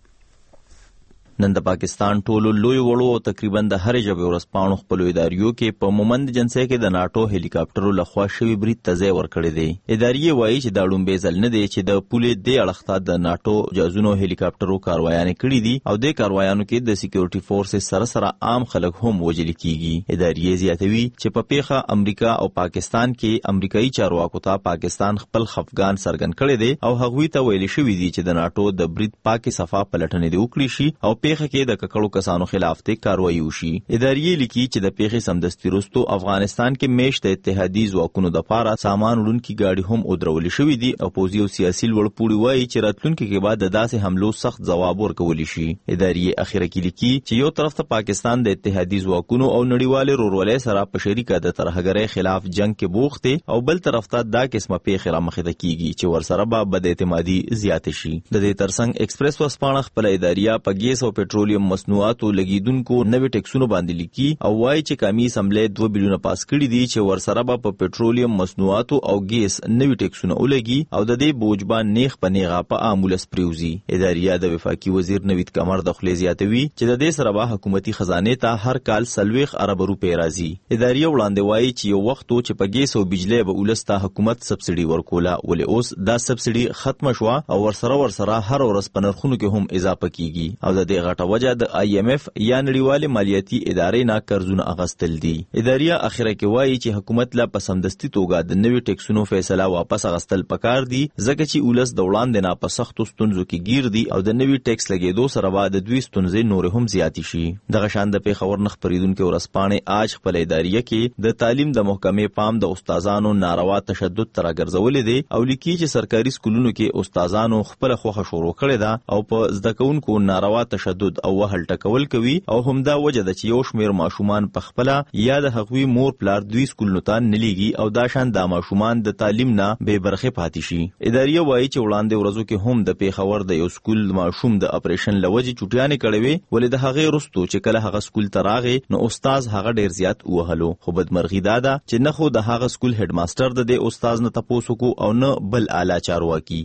[SPEAKER 18] نن د پاکستان ټولو لوی وړو او تقریبا د هرې ژبې ورځپاڼو خپلو اداریو کې په مومند جنسۍ کې د ناټو هلیکاپټرو لخوا شوی برید ته ځای ورکړی دی. ادارې وایي چې دا لومبی ځل نه دی چې د پولې دې اړخ ته د ناټو جازونو هلیکاپټرو کاروایانې کړي دي او د کاروایانو کې د سکیورټي فورسز سره عام خلک هم وژل کیږي. ادارې زیاتوي چې په پیښه امریکا او پاکستان کې امریکایي چارواکو ته پاکستان خپل خفګان څرګند کړی دی او هغوی ته ویل شوی دی چې د ناټو د برید پاکي صفه پلټنې دی وکړي شي او پیښه کې د ککړو کسانو خلاف ته کاروایی وشي. ادارې لیکي چې د پیښې سمدستي وروسته افغانستان کې میشت اتحادیي ځواکونو د پاره سامان وړونکي گاډي هم ودرول شوې دي او پوځي او سیاسي لوړپوړي وایي چې راتلونکي کې بعد د داسې حملو سخت ځواب ورکول شي. ادارې اخیره کې لیکي چې یو طرف ته پاکستان د اتحادیي ځواکونو او نړیوال رورولۍ سره په شریکه د ترهګرۍ خلاف جنگ کې بوخت دي او بل طرف ته دا قسمه پیښه را مخې ته کیږي چې ورسره به بد اعتمادي زیات شي. د دې ترڅنګ ایکسپریس ورځپاڼه خپل ادارې په ګیس او پټرولیم مصنوعاتو لګیدونکو نوې ټیکسونو باندې لیکي او وایي چې قومي اسمبلی 2 بلیونه پاس کړي دي چې ورسره به په پټرولیم مصنوعاتو او ګیس نوې ټیکسونه ولګي او د دې بوجبان نیغ په نیغه په عامولس پریوزي. ادارې د وفاقي وزیر نوید کمر د خپل زیاتوي چې د دې سره به حکومتي خزانه ته هر کال 40 ارب روپۍ راځي. ادارې وړاندې وایي چې یو وخت چې په ګیس او بجلی به ولسته حکومت سبسيډي ورکوله ولې اوس دا سبسيډي ختم شو او ورسره هر ورځ په نرخونو کې هم اضافه کیږي او د دې غټه وجه د IMF یا نړیوال مالیاتي ادارې نه قرضونه اغستل دي. ادارې اخیره کې وایي چې حکومت لا په سمدستي توګه د نوې ټیکسونو فیصله واپس اغستل پکار دي ځکه چې ولس د وړاندې نه په سختو ستونزو کې گیر دي او د نوې ټیکس لګیدو سره به د دوی ستونزې نور هم زیات شي. دغه شان د پیښور نخ پریدونکو ورځپاڼې آج خپل ادارې کې د تعلیم د محکمې پام د استادانو ناروا تشدد تر ګرځولې دي او لیکي چې سرکاري سکولونو کې استادانو خپل خوخه شروع کړې ده او په زده کوونکو ناروا تشدد او وهل ټکول کوي او همدا وجه ده چې یو شمیر ماشومان په خپل یا د هغوی مور پلار دوی سکولونو ته نلیږي او دا شان د ماشومان د تعلیم نه بې برخه پاتې شي. ادارې وایي چې وړاندې ورځو کې هم د پیښور د یو سکول ماشوم د اپریشن لوجې چټیانې کړې وي ولې د هغې رستو چې کله هغه سکول ته راغی نو استاد هغه ډیر زیات وهلو خو بدمرغي دا ده چې نه خو د هغه سکول هډ ماستر د دې استاد نه تاسو کو او نه بل اعلی چارواکي.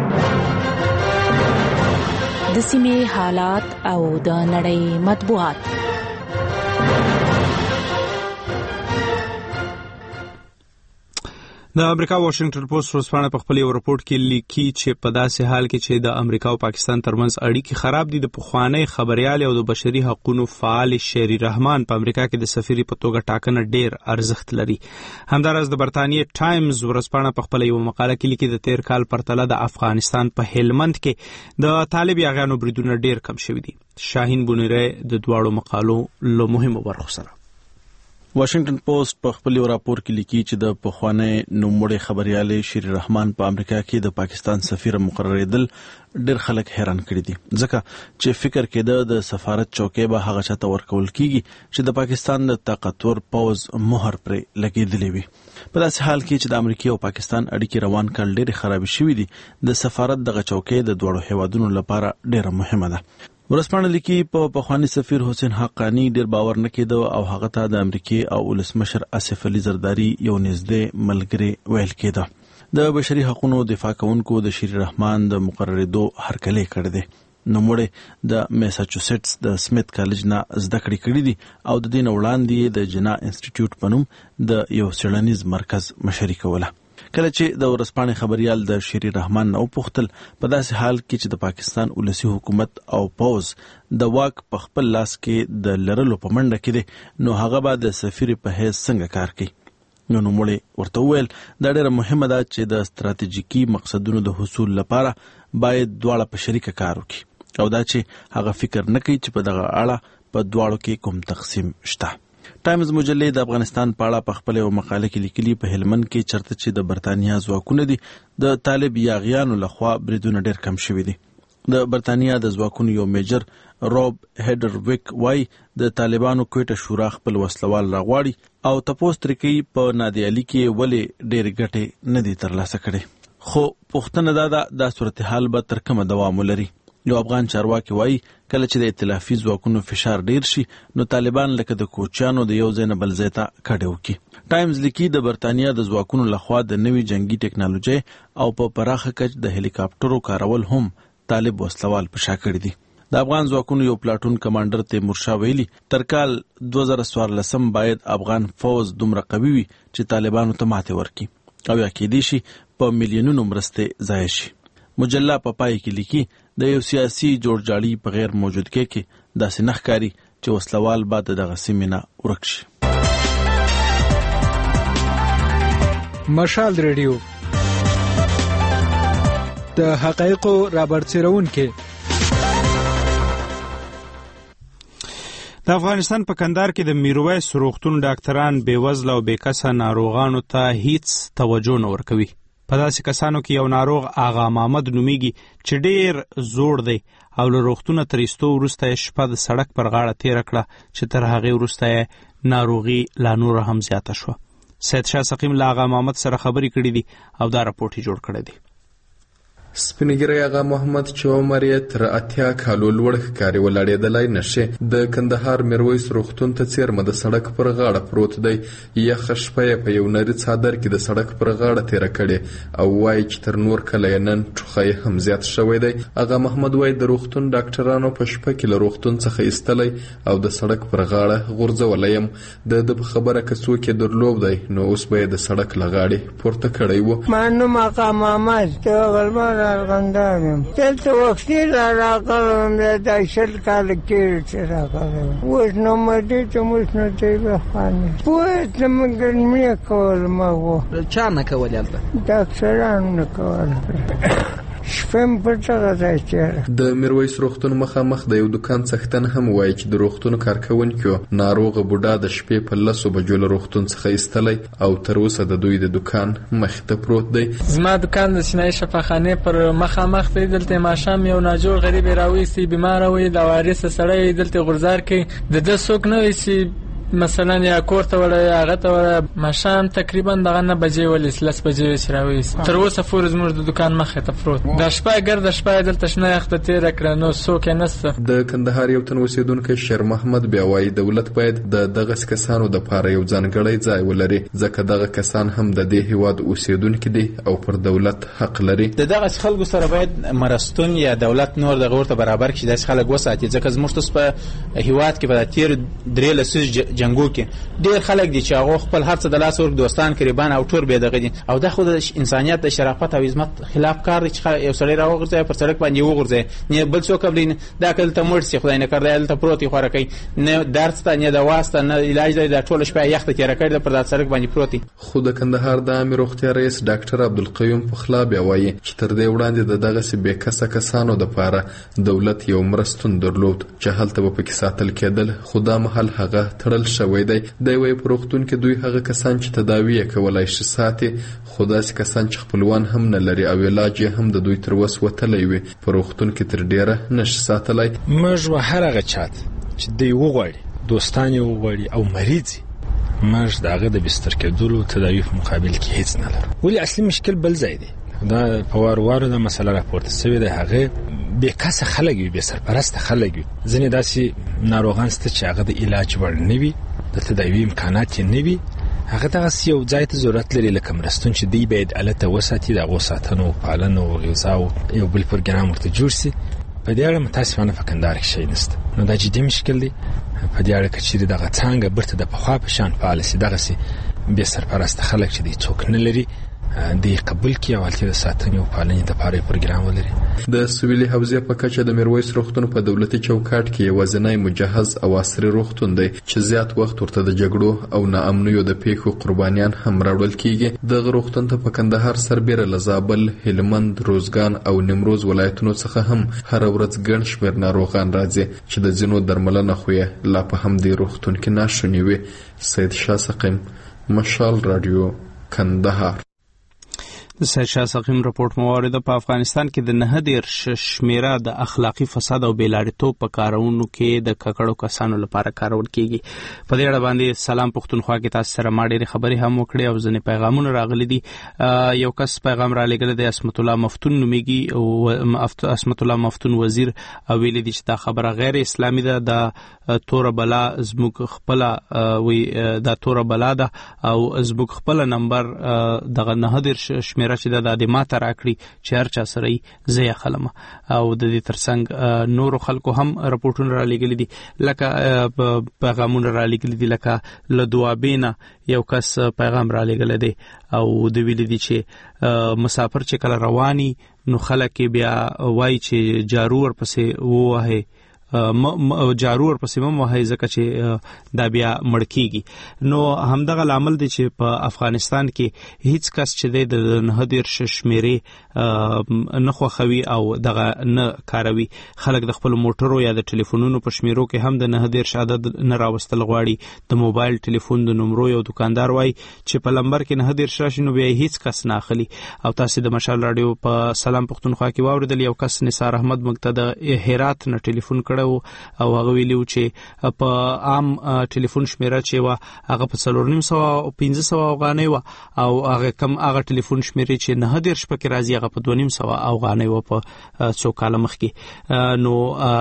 [SPEAKER 10] د سیمې حالات او د نړۍ مطبوعات.
[SPEAKER 1] د امریکا واشنگټن پوسټ ورځپاڼه په خپل یو رپورت کې لیکي چې په داسې حال کې چې د امریکا او پاکستان ترمنځ اړیکې خراب دي، د پخوانی خبريال او د بشري حقوقو فعال شری رحمان په امریکا کې د سفیر په توګه ټاکنه ډیر ارزښت لري. همدارس د برتانیې ټایمز ورځپاڼه په خپل یو مقاله کې لیکي د تیر کال پرتله د افغانستان په هلمند کې د طالب یاغانو بریدونه ډیر کم شوي دي. شاهین بونیری د دواړو مقالو له مهمو برخو سره
[SPEAKER 19] واشنگټن پوسټ په خپل راپور کې لیکي چې د پخوانی نوموړي خبريال شری رحمان په امریکا کې د پاکستان سفیر مقرریدل ډېر خلک حیران کړي دي، ځکه چې فکر کېده د سفارت چوکۍ به هغه چاته ورکول کیږي چې د پاکستان د طاقتور پوز مهر پرې لګېدلې وي. په داسې حال کې چې د امریکا او پاکستان اړیکې روان کال ډېر خراب شوي دي، د سفارت دغه چوکۍ د دوړو هیوادونو لپاره ډېره مهمه ده. ورسپانه لیکي په پخوانی سفیر حسین حقانی ډېر باور نه کېده او هغه ته د امریکا او ولسمشر آصف علي زرداری یو نږدې ملګری ویل کېده. د بشري حقوقو دفاع کوونکو د شری رحمان د مقرریدو هرکلی کړی دی. نوموړی د میساچوسټس د سمیت کالج نه زده کړې کړې دي او د دې نه وړاندې د جنا انسټیټیوټ په نوم د یو څېړنیز مرکز مشري کوله. کله چې د ورسپانې خبريال د شری رحمان نه وپوښتل په داسې حال کې چې د پاکستان ولسی حکومت او پوز د واک په خپل لاس کې د لرلو په منډه کې دي، نو هغه به د سفیر په حیث څنګه کار کوي. نو نوموړی ورته وویل دا ډېره مهمه ده چې د ستراتیژیکي مقصدونو د حصول لپاره باید دواړه په شریکه کار وکړي او دا چې هغه فکر نه کوي چې په دغه اړه په دواړو کې کوم تقسیم شته. ټایمز مجلې د افغانستان په اړه په خپل یو مقاله کې لیکلي په هلمند کې چرته چې د برتانیا ځواکونه دي د طالب یاغیانو لخوا بریدونه ډېر کم شوي دي. د برتانیا د ځواکونو یو میجر روب هیډر ویک وای د طالبانو کوټه شورا خپل وسلوال راغواړي او تپوس ترې کوي په نادیالي کې ولې ډېرې ګټې نه دي ترلاسه کړې. خو پوښتنه دا صورتحال به تر کومه دوام ولري. یو افغان چارواکي وایي کله چې د ائتلافي ځواکونو فشار ډیر شي نو طالبان لکه د کوچیانو د یو ځای نه بل ځای ته کډه وکړي. ټایمز لیکي د برتانیا د ځواکونو لخوا د نوي جنگي ټکنالوژي او په پراخه کچ د هلیکاپټرو کارول هم طالب وسلوال په شا کړی دي. د افغان ځواکونو یو پلاټون کمانډر تیمور شاه ویلي تر کال 2014 باید افغان فوز دومره قوي وي چې طالبانو ته ماته ورکړي او یا کېدی شي په میلیونونو مرستې ضایع شي. مجله په پای کې لیکي د یو سیاسي جوړجاړي په غیر موجودګۍ کې داسې نه ښکاري چې وسلوال به دغه سیمې نه ورک شي.
[SPEAKER 4] مشال ریډیو د حقایقو رابرسېرونکي.
[SPEAKER 1] د افغانستان په کندهار کې د میرویس روغتون ډاکټران بېوزله او بېکسه ناروغانو ته هیڅ توجه نه ورکوي. په داسې کسانو کې یو ناروغ آغا محمد نومیږي چې ډېر زوړ دی او له روغتونه تر ایستو وروسته یې شپه د سړک پر غاړه تېره کړه چې تر هغې وروسته یې ناروغي لا نوره هم زیاته شوه. سید شاه سقیم له آغا محمد سره خبرې کړې دي او دا راپورټ یې جوړ کړی دی.
[SPEAKER 20] سپینګری آغا محمد چې عمر یې تر 80 کالو لوړ ښکاري ولاړېدلی نشي د کندهار میرویس روغتون ته څیرمه د سړک پر غاړه پروت دی. یخه شپه یې په یو نري څادر کې د سړک پر غاړه تیره کړې او وایي چې تر نور کله یې نن ټوخی هم زیات شوی دی. آغا محمد وایي د روغتون ډاکټرانو په شپه کې له روغتون څخه ایستلی او د سړک پر غاړه غورځولی یم. د خبره که څوک یې درلود دی نو اوس به یې د سړک له غاړې پورته کړی و.
[SPEAKER 21] ما نوم آغا محمد ارغندارم دلته وختي راغلم دا 20 کال کې چې راغلم اوس نو مې ته موږ نه دی بخانه پوهه ته موږ نه کول ما وو
[SPEAKER 22] چا نه کول یالته
[SPEAKER 21] ډاکټرانو نه کول شپم په څه راځي.
[SPEAKER 20] د میرویس روغتون مخامخ د یو دکان څښتن هم وایي چې د روغتون کارکونکو ناروغه بوډا د شپې په 10 بجو له روغتون څخه ایستلی او تر اوسه د دوی د دکان مخ ته پروت دی.
[SPEAKER 22] زما دکان د سینای شفاخانه پر مخامخ دی. دلته ماشام یو ناجوړ غریب راوېسي بیمار وي د وارث سړی دلته غرزار کوي د سوک نه وي چې مثلا یا کوړه ولا هغه ته ولا مشام تقریبا دغه نه بجې ولې 3 بجې وسراوي تر اوسه فور زموږ د دکان مخه ته پروت د شپه ګرد شپه دلته شنه یخته تیر کړه نو څوک نسته.
[SPEAKER 20] د کندهار یو تن اوسیدونکو شیر محمد بیا وایي دولت باید د دغه کسانو د پاره یو ځانګړی ځای ولري ځکه دغه کسان هم د دې هیواد اوسیدونکو دي او پر دولت حق لري.
[SPEAKER 23] دغه خلکو سره باید مرستون یا دولت نور دغه ورته برابر کړي د خلک وساتي ځکه زموږ په هیواد کې په تیر درې لسیز جنگو کې ډېر خلک دي چې هغه خپل هر څه د لاس ورک دوستان قریبان او ټول به دغه دي او د خود انسانيت د شرافت او عظمت خلاف کار چې یو سړی راوغورځي پر سړک باندې وغورځي نه بل څوک بلین دا کله ته مرسي خدای نه کړی دلته پروتي خور کوي نه درس ته نه د واسطه نه علاج دی د ټول شپه یخته تیر کړی پر سړک باندې پروتي.
[SPEAKER 20] خو د کندهار د عامه روغتیا رئیس ډاکټر عبدالقیوم پخلا بیا وایي چې تر دې وړاندې دغه سي بېکسه کسانو د پاره دولت یو مرستون درلود چې هلته په کې ساتل کېدل خو دا محل هغه تړل شوی دی. دی وایي په روغتون کې دوی هغه کسان چې تداوی یې کولای شي ساتي، خو داسې کسان چې خپلوان هم نه لري او علاج یې هم د دوی تر وس وتلی وي په روغتون کې تر ډیره نشي ساتلی.
[SPEAKER 5] موږ و هر هغه چاته چې دوی وغواړي، دوستان یې وغواړي او مریض موږ د هغه د بستر کېدلو تداوی په مقابل کې هیڅ نه لرو. ولې اصلي مشکل بل ځای دی. دا په وار د مسله راپورته شوې ده، هغه بې کسه خلک وي، بې سرپرسته خلک وي. ځینې داسې ناروغان شته چې هغه د علاج وړ نه وي، د تداوی امکانات یې نه وي، هغه دغسې یو ځای ته ضرورت لري لکه مرستون چې دوی باید هلته وساتي، د هغو ساتنه او پالنه او غذا او یو بل پروګرام ورته جوړ شي. په دې اړه متاسفانه په کندهار کې شی نشته. نو دا جدي مشکل دی. په دې اړه که چیرې دغه څانګه بیرته د پخوا په شان فعاله شي، دغسې بې سرپرسته خلک چې دوی څوک نه لري دی قبول کړي او هلته د ساتنې او پالنې دپاره یې پروګرام ولري.
[SPEAKER 20] د سویلي حوزې په کچه د میرویس روغتون په دولتي چوکاټ کې یوازینی مجهز او عصري روغتون دی چې زیات وخت ورته د جګړو او ناامنیو د پیښو قربانیان هم راوړل کیږي. دغه روغتون ته په کندهار سربیره له زابل، هلمند، روزګان او نیمروز ولایتونو څخه هم هر ورځ ګڼ شمېر ناروغان راځي چې د ځینو درملنه خو یې لا په همدې روغتون کې ناشونې وي. سید شاه سقیم، مشال رادیو، کندهار.
[SPEAKER 1] د سید شاه سقیم رپورټ موارد په افغانستان کې د 9 شمیره د اخلاقی فساد او بیلارتوب په کارونو کې د ککړو کسانو لپاره کارول کیږي. په دې اړه باندې سلام پښتونخوا کې تاسو سره ما ډېرې خبرې هم وکړې او ځینې پیغامونه راغلي دي. یو کس پیغام را لېږلی دی، اسمت الله مفتون نومیږي او اسمت الله مفتون وزیر او ویلي دي چې دا خبره غیر اسلامي ده، د توره بلا زموږ خپله وي، دا توره بلا ده او زموږ خپله نمبر دغه 9 شمیره چې د ماته راکړي چې هر چا سره یې زه یې اخلم. او د دې ترڅنګ نورو خلکو هم رپورټونه را لېږلي دي، لکه پیغامونه را لېږلي دي، لکه له دوابینه یو کس پیغام را لېږلی دی او د ویلي دي چې مسافر چې کله رواني نو خلک بیا وایي چې جارو ورپسې ووهئ، جارو ورپسې مه وهئ ځکه چې دا بیا مړ کیږي. نو همدغه لامل دی چې په افغانستان کې هیڅ کس چې دی د 9 شمیرې نه خوښوي او دغه نه کاروي. خلک د خپلو موټرو یا د ټلیفونونو په شمیرو کې هم د 9 عدد نه راوستل غواړي. د موبایل ټلیفون د نمرو یو دکاندار وایي چې په لمبر کې 9 راشي نو بیا هیڅ کس نه اخلي. او تاسو د مشال رادیو په سلام پښتونخوا کې واوریدل، یو کس نثار احمد موږ ته د هرات نه ټلیفون کړی او هغه ویلي و چې په عام ټلیفون شمیره چې وه هغه په 4,500 افغانۍ وه او هغه کم هغه ټلیفون شمیرې چې 9 پکې راځي هغه په 2,500 افغانۍ وه په څو کاله مخکې. نو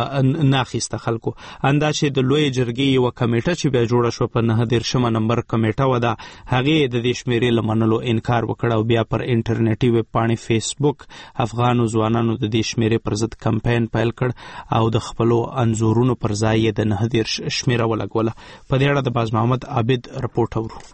[SPEAKER 1] نه اخیسته خلکو. اندا چې د لوی جرګې یوه کمیټه چې بیا جوړه شوه په 9 نمبر کمیټه وه، ده هغې د دې شمیرې له منلو انکار وکړ او بیا پر انټرنیټي ویب پاڼې فیسبوک افغانو ځوانانو د دې شمیرې پر ضد کمپاین پیل کړ او د خپلو انځورونو پر ځای د 9 شمیره ولګوله. په دې اړه د باز محمد عابد رپورټ اورو.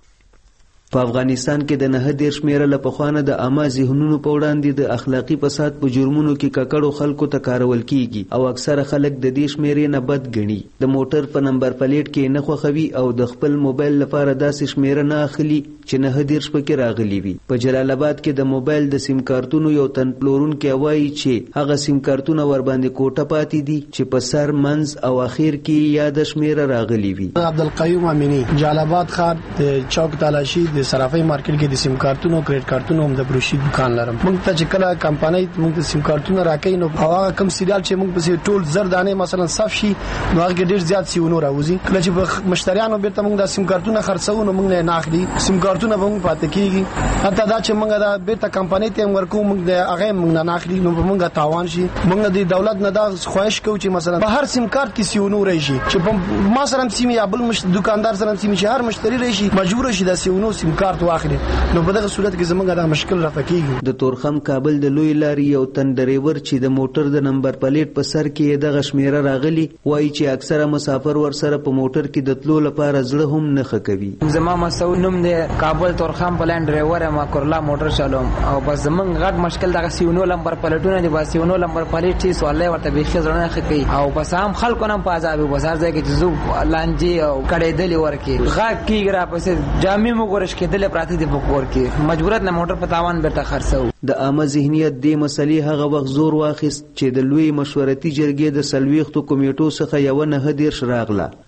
[SPEAKER 6] په افغانستان کې د 9 شمیره له پخوانه د عامه ذهنونو په وړاندې د اخلاقی فساد په جرمونو کې ککړو خلکو ته کارول کیږي او اکثره خلک د دې شمیرې نه بد ګڼي. د موټر په نمبر پلیټ کې نه خوښوي او د خپل موبایل لپاره داسې شمیره نه اخلي چې 9 پکې راغلي وي. په جلال آباد کې د موبایل د سیم کارتونو یو تن پلورونکی وایي چې هغه سیم کارتونه ور باندې کوټه پاتې دي چې په سر منځ او اخر کې یاد شمیره راغلي وي.
[SPEAKER 7] عبدالقیوم امینی، جلال آباد ښار د چوک تالاشي د صرافی مارکیټ کې د سیم کارتونو کریډټ کارتونو هم د بروشي دکان لرم. موږ ته چې کله کمپنۍ موږ د سیم کارتونو راکې نو هغه کم سیریال چې موږ په ټول زر دانه مثلا صف شي نو هغه ډیر زیات سیونو راوځي. کله چې مشتریانو بیرته موږ د سیم کارتونو خرڅو نو موږ نه اخلي، سیم کارتونو به موږ پاتې کیږي. حتی دا چې موږ د بیرته کمپنۍ ته ورکو موږ د هغه موږ نه اخلي نو موږ تاوان شي. موږ د دولت نه دا خواهش کوو چې مثلا په هر سیم کارت کې سیونو راشي چې ما سره سیم یا بل دکاندار سره سیم چې هر مشتری راشي مجبور شي د سیونو سیم کارت واخلي. نو په دغه صورت کې زمونږ دا مشکل رافع کیږي.
[SPEAKER 6] د تورخم کابل د لوی لارې یو تن ډرایور چې د موټر د نمبر پلیټ په سر کې دغه شمیره راغلی وایي چې اکثره مسافر ور سره په موټر کې د تلو لپاره زړه هم نه ښه کوي.
[SPEAKER 24] زما مسعود نوم دی، کابل تورخم پلان ډرایور یم، کورلا موټر چلوم او بس زمونږ غټ مشکل دغه سیونو نمبر پلیټونه دي. بس سیونو نمبر پلیټ چې سوالای ورته بیخي زړه نه ښه کوي او بس هم خلکو نه په عذاب بازار ځای کې زو لانجې او کړېدلې ورکی غاک کیږي را پسې جامې مو ګورش کېدلې پراته دي په کور کې مجبورت نه موټر په تاوان بیرته خرڅو.
[SPEAKER 6] د عامه ذهنیت دې مسلې هغه وخت زور واخیست چې د لوی مشورتي جرګې د 40 کمیټو څخه یو 9 راغله.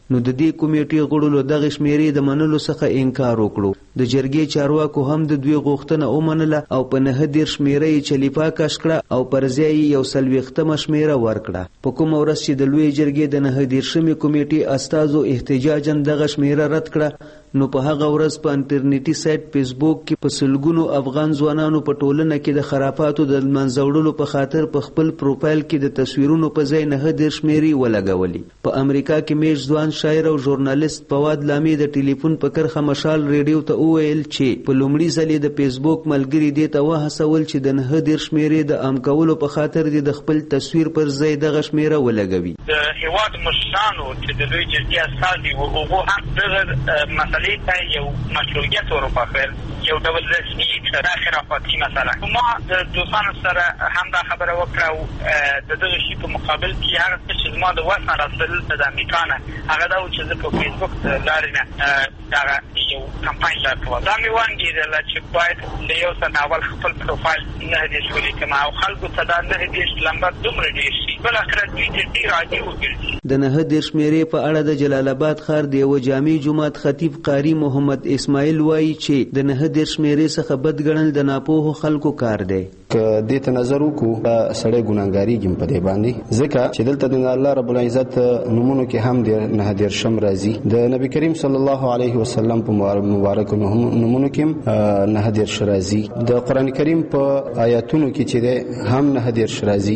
[SPEAKER 6] نو د دې کمیټې غړو دغه شمیرې د منلو څخه انکار وکړو. د جرګې چارواکو هم د دوی غوښتنه ومنله او په 9 شمیرې چلیپا کش کړه او پر ځای یو 40 شمیره ورکړه. په کوم ورځ چې د لوی جرګې د 9 کمیټې استازو احتجاجاً دغه شمیره رد کړه، نو په هغه ورځ په انټرنیټي سایت فیسبوک کې په سلګونو افغان ځوانانو په ټولنه کې د خرافاتو د منځوړلو په خاطر په خپل پروفایل کې د تصویرونو په ځای 9 شمیرې ولګولې. په امریکا کې میش ځوان شاعر او ژورنالیست فواد لامي د ټلیفون په کرخه مشال ریډیو ته وویل چې په لومړي ځل د فیسبوک ملګري دې ته وهڅول چې د 9 شمیرې د عام کولو په خاطر د خپل تصویر پر ځای دغه شمیره ولګوي.
[SPEAKER 8] د هیواد مشرانو چې د لوی جرګې استازي وو هغه هم دغه مسلې ته یو مشروعیت ورپاخل، یو ډول رسمي خرافاتي مسله. ما د دوستانو سره هم دا خبره وکړه او د دغه شي په مقابل کې هغه څه چې ما د وسه راسل د امریکا نه هغه دا چې زه په فیسبوک لارې نه دا یو کمپاین لا کوم. دا مې وانګېدل چې باید د یو څه اول خپل پروفایل 9 ولیکم او خلکو ته دا 9 لمبر دومره ډېر شي، بل اخر دوی ته ډېر عادي وګرځي.
[SPEAKER 6] د 9 شمیرې په اړه د جلال آباد ښار د یو جامع جماعت خطیب قاری محمد اسماعیل وایي چې د 9 شمیرې څخه بد ګڼل د ناپوهو خلکو کار دی.
[SPEAKER 9] که دې ته نظر وکړو سړی ګناهګاریږي په دې باندې، ځکه چې دلته د الله رب العزت نومونو کې هم د 9 راځي. د نبی کریم صلی الله علیه وسلم په مبارک نومونو کې 9 راځي. د قران کریم په آیاتونو کې چې هم 9 راځي.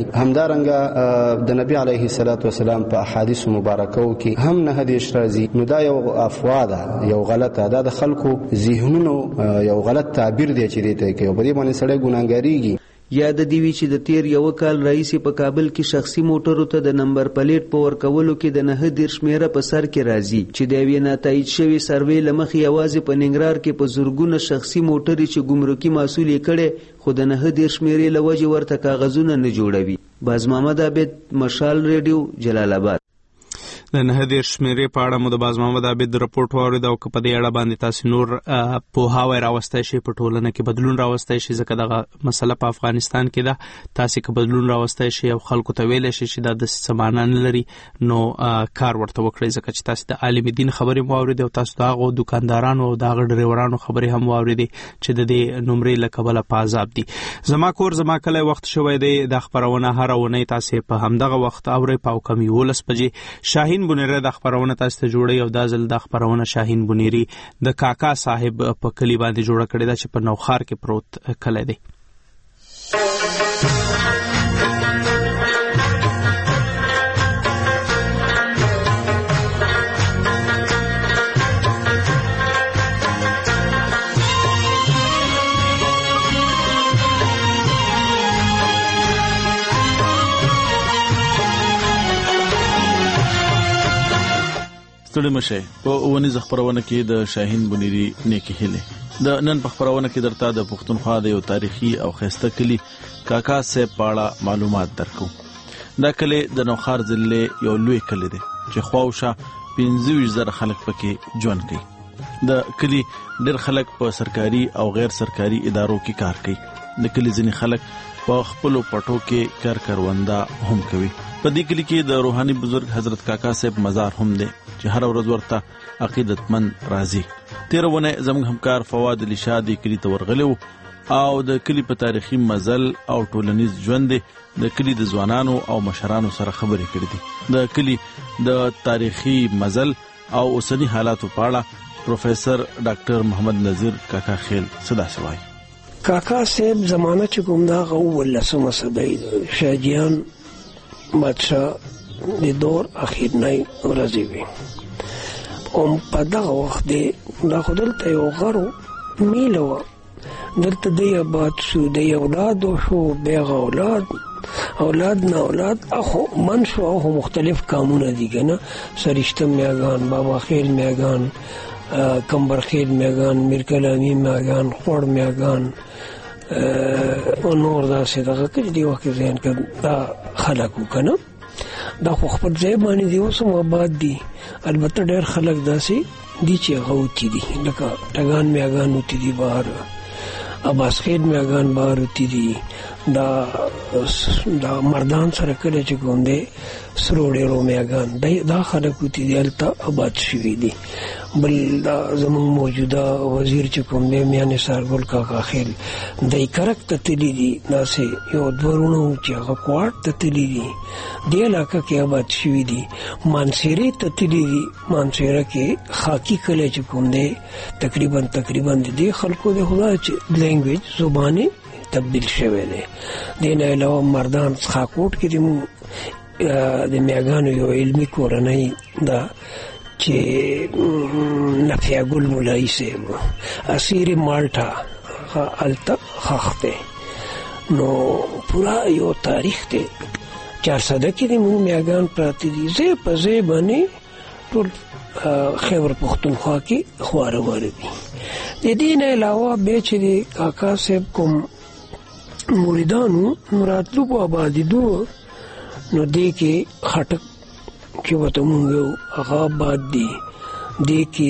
[SPEAKER 9] همدارنګه د نبی علیه الصلاۃ والسلام په احادیث مبارکو کې هم 9 راځي. نو دا یو افوا ده، یو غلطه ده، د خلکو ذهنونو یو غلط تعبیر دی چې دې ته کوي. په دې باندې سړی ګناهګاریږي.
[SPEAKER 6] یاد دی وی چې د تیر یو کال رئیس په کابل کې شخصي موټرو ته د نمبر پلیټ په ورکولو کې د 9 شمیره په سر کې راځي چې د وی نتایج شوی سروې لمخې یوازې په ننګرهار کې په زورګونه شخصي موټرې چې ګمرکي مسؤل یې کړي خو د 9 شمیرې لوجه ورته کاغذونه نه جوړوي. باز محمد عابد، مشال ریډیو، جلال آباد.
[SPEAKER 1] د 9 شمیرې په اړه مو د باز محمد عابد رپورټ واورید او په دې اړه باندې تاسو نور پوهاوی راوستای شي، په ټولنه کې بدلون راوستای شي، ځکه دغه مسله په افغانستان کې ده. تاسو کې بدلون راوستای شي او خلکو ته ویل شي چې دا د سمانه نه لري، نو کار ورته وکړئ، ځکه چې تاسو د عالم دین خبرې مو واورید او تاسو دغه دکاندارانو او دغه ډریورانو خبرې هم واورید چې د دې نمرې لکبله په عذاب دي. زما کور زما کلی وخت شوی دی د خبرونه هر ونې تاسو په همدغه وخت اورئ په کم 11 بجې. شاهین بنيره د خبرونه تاسو ته جوړي او دا ځل د خبرونه شاهین بنيري د کاکا صاحب په کلی باندې جوړه کړې ده چې په نوخار کې پروت کلی دی.
[SPEAKER 19] ستړي مشه په ونیز خبرونه کې د شاهین بنيري نیکی هله د نن په خبرونه کې درته د پښتونخوا د یو تاریخي او خسته کلی کاکا صاحب پاړه معلومات درکو. دا کلی د نوخار ضلع یو لوی کلی دی چې خواوشه 15,000 خلک پکې ژوند کوي. د کلی ډېر خلک په سرکاري او غیر سرکاري ادارو کې کار کوي. د کلی ځینې خلک په خپل پټو کې کاروندا هم کوي. په دې کلی کې د روحاني بزرگ حضرت کاکا صاحب مزار هم دی چې هر ورځ ورته عقیدتمند راځي. تیرونه زموږ همکار فواد علي شاه د کلی ته ورغلو او د کلی په تاریخي مزل او ټولنیز ژوند د کلی د ځوانانو او مشرانو سره خبرې کړې دي. د کلی د تاریخي مزل او اوسنی حالاتو په اړه پروفیسور ډاکټر محمد نذیر کاکا خیل صدا سوای.
[SPEAKER 11] کاکا صاحب زمانه چې کوم دا غو لسمه صدې شاجیان بادشاہ د دور اخیر نه ورځي وي او په دغه وخت د خپل ته یو غرو میلو دلته د آباد شو د اولاد شو بیغه اولاد نه اولاد اخو منشو او مختلف کامونه دي کنه سرشتم میاغان بابا خیل میاغان کمبر خیل میاغان میر کلامی میاغان خور میاغان او نور داسې دغه کې دی وخت ځین کې دا خلکو کنه دا خو خپل ځای باندې دی اوس آباد دي. البته ډېر خلک داسې دي چې غوتی دي لکه ټګان میاغان وتی دي بهر عباس خیل میاغان بهر وتی دي دا مردان سره کله چې کوم دی سروړې رومیاګان دا خلک وتی دي هلته آباد شوي دي. بل دا زموږ موجوده وزیر چې کوم دی میاں نثار ګل کاکا خیل دی کرک ته تللی دي، داسې یو دوه وروڼه چې هغه کوټ ته تللی دي، دې علاقه کې آباد شوي دي. مانسیرې ته تللی دي، مانسیره کې خاکی کلی چې کوم دی تقریبا د دې خلکو د خدا چې لینګویج زبانې تبدیل شوی دی. دې نه علاوه مردان خاکوټ کې د میاګانو یو علمي کورنۍ ده چې نفیع ګل مولایي صاحب اسیر مالټا هلته ښخ دی. نو پورا یو تاریخ دی 400 کې د موږ میاګان پراته دي. ځای په ځای باندې ټول خیبر پښتونخوا کې خواره واره دي. د دې نه علاوه بیا چې د کاکا صاحب کوم مریدانو راتلو په آبادېدو نو دې کې خټک چې ورته مونږ یو هغه آباد دي، دې کې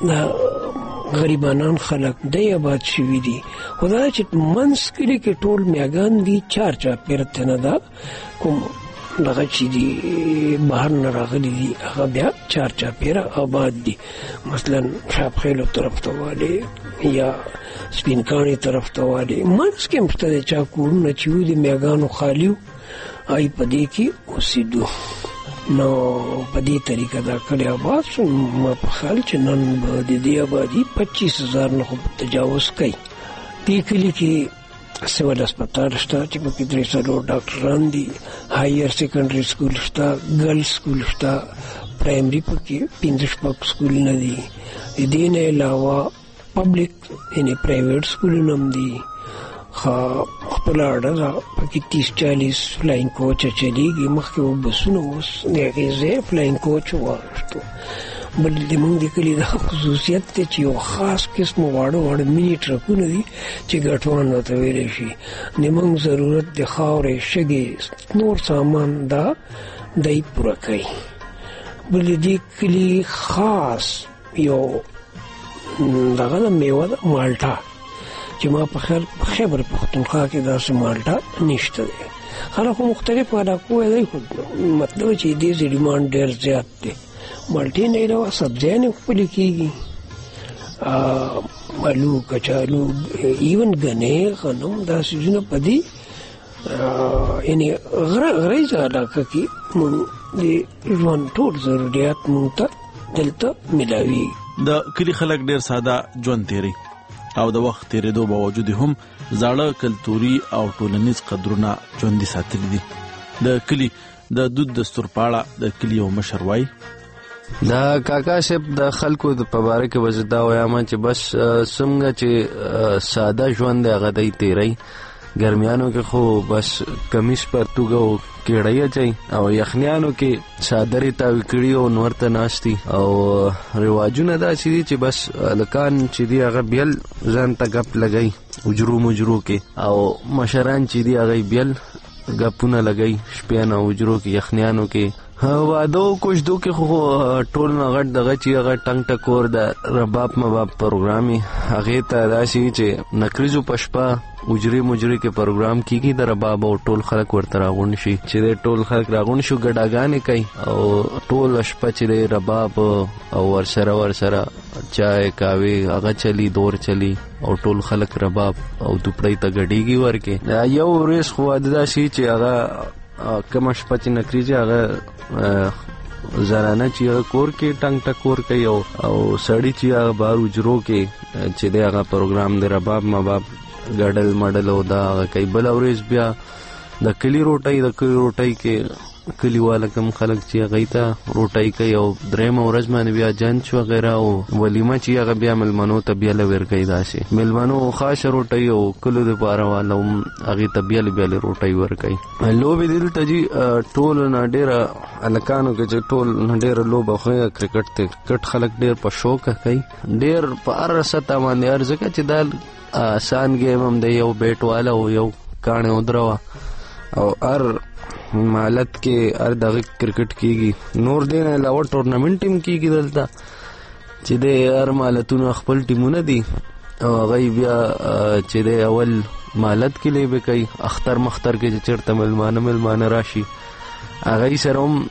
[SPEAKER 11] غریبانان خلک دی آباد شوي دي. خو دا چې منځ کلي کې ټول میاګان دي چار چاپېره ته نه ده کوم دغه چې دي بهر نه راغلي دي هغه بیا چار چاپېره آباد دي. مثلا شاپخیلو طرف ته والی یا سپین کاڼي طرف ته والی منځ کې هم شته د چا کورونه چې وو د میاګانو خالي وو ای په دې کې اوسېدو. نو په دې طریقه دا کلی آباد شو. ما په خیال چې نن به د دې آبادي 25,000 نه خو تجاوز کوي. دې کلي کې سیول هسپتال شته چې پکې 300 ډاکټران دي، هایر سیکنډري سکول شته، ګرل سکول شته، پرایمري پکې 15 سکولونه دي. د دې نه علاوه پبلک یعنې پرایویټ سکولونه هم دي. خپل اډه پکې 30-40 فلاین کوچ چلیږي. مخکې بسونه اوس د هغې ځای فلاین کوچ واغشتو. بل د موږ د کلي دا خصوصیت دی چې یو خاص قسم واړه مینی ټرکونه دي چې ګټوان ورته ویلی شي. د موږ ضرورت د خاورې شګې نور سامان دا دی پوره کوي. بل د دې کلي خاص یو دغه د میوه ده مالټا چې ما په خیبر پښتونخوا کې داسې مالټا نشته دی. خلک خو مختلف علاقو دی خو مطلب چې دې ډیمانډ ډېر زیات دی. مالټې نه علاوه سبزیانې خپلې کېږي، الو کچالو ایون ګنې غنم دا سیزونه په دې یعنې غریزه علاقه کې مونږ د ژوند ټول ضرورت مونږ ته دلته ملاوي.
[SPEAKER 19] د کلي خلک ډېر ساده ژوند تیری او د وخت تیرېدو باوجود هم زاړه کلتوري او ټولنیز قدرونه ژوندي ساتلي دي. د کلي د دود دستور په اړه د کلي یو مشر وایي
[SPEAKER 3] دا کاکا صاحب د خلکو د په باره کې به زه دا وایم چې بس څنګه چې ساده ژوند دی هغه دی تیری. ګرمیانو کې خو بس کمیس پرتوګه او کیړی اچوي او یخنیانو کې څادرې تاوی کړي او نور ته ناستي او رواجونه داسې دي چې بس هلکان چې دي هغه بیل ځان ته ګپ لګوي اجرو کې او مشران چې دي هغه بیل ګپونه لګوي شپیانو اجرو کې یخنیانو کې. وادو کوشدو کې خو ټول نه غټ دغه چې هغه ټنګ ټکور د رباب مباب پروګرامي هغې ته داسې چې نکریزو په شپه اجري مجري کې پروګرام کېږي د رباب او ټول خلک ورته راغونډ شي چې د ټول خلک راغونډ شو ګډاګانې کوي او ټول شپه چې د رباب او ورسره چای کاوی هغه چلی دور چلی او ټول خلک رباب او دوپړی ته ګډېږي ورکې. یو ورځ خو داسې چې هغه کومه شپه چې نکریزي هغه زنانه چې هغه کور کې ټنګ ټکور کوي او سړی چې هغه بار اجرو کې چې د هغه پروګرام د رباب مباب ګډل مډل او دا هغه کوي. بله ورځ بیا د کلي روټۍ کې کلیواله کم خلک چې هغې ته روټۍ کوي او درېیمه ورځ باندې بیا جنچ وغیره او ولیمه چې هغه بیا مېلمنو ته بیله ورکوي. داسې مېلمنو خاصه روټۍ او کلو دپاره والا هم هغې ته بیلې روټۍ ورکوي. لوبې دلته جي ټول نه ډېره هلکانو کې چې ټول نه ډېره لوبه خو کرکټ خلک ډېر په شوقه کوي ډېر په هر سطح باندې هر ځکه چې دا آسان ګیم هم دی. یو بیټ والا او یو کاڼې ودروه او هر مالت کې هر دغه کرکټ کېږي. نور دی نه علاوه ټورنمنټ هم کېږي دلته چې د هر مالتونو خپل ټیمونه دي او هغوی بیا چې د اول مالت کې لې به کوي اختر مختر کې چې چرته ملمانه راشي هغه سره هم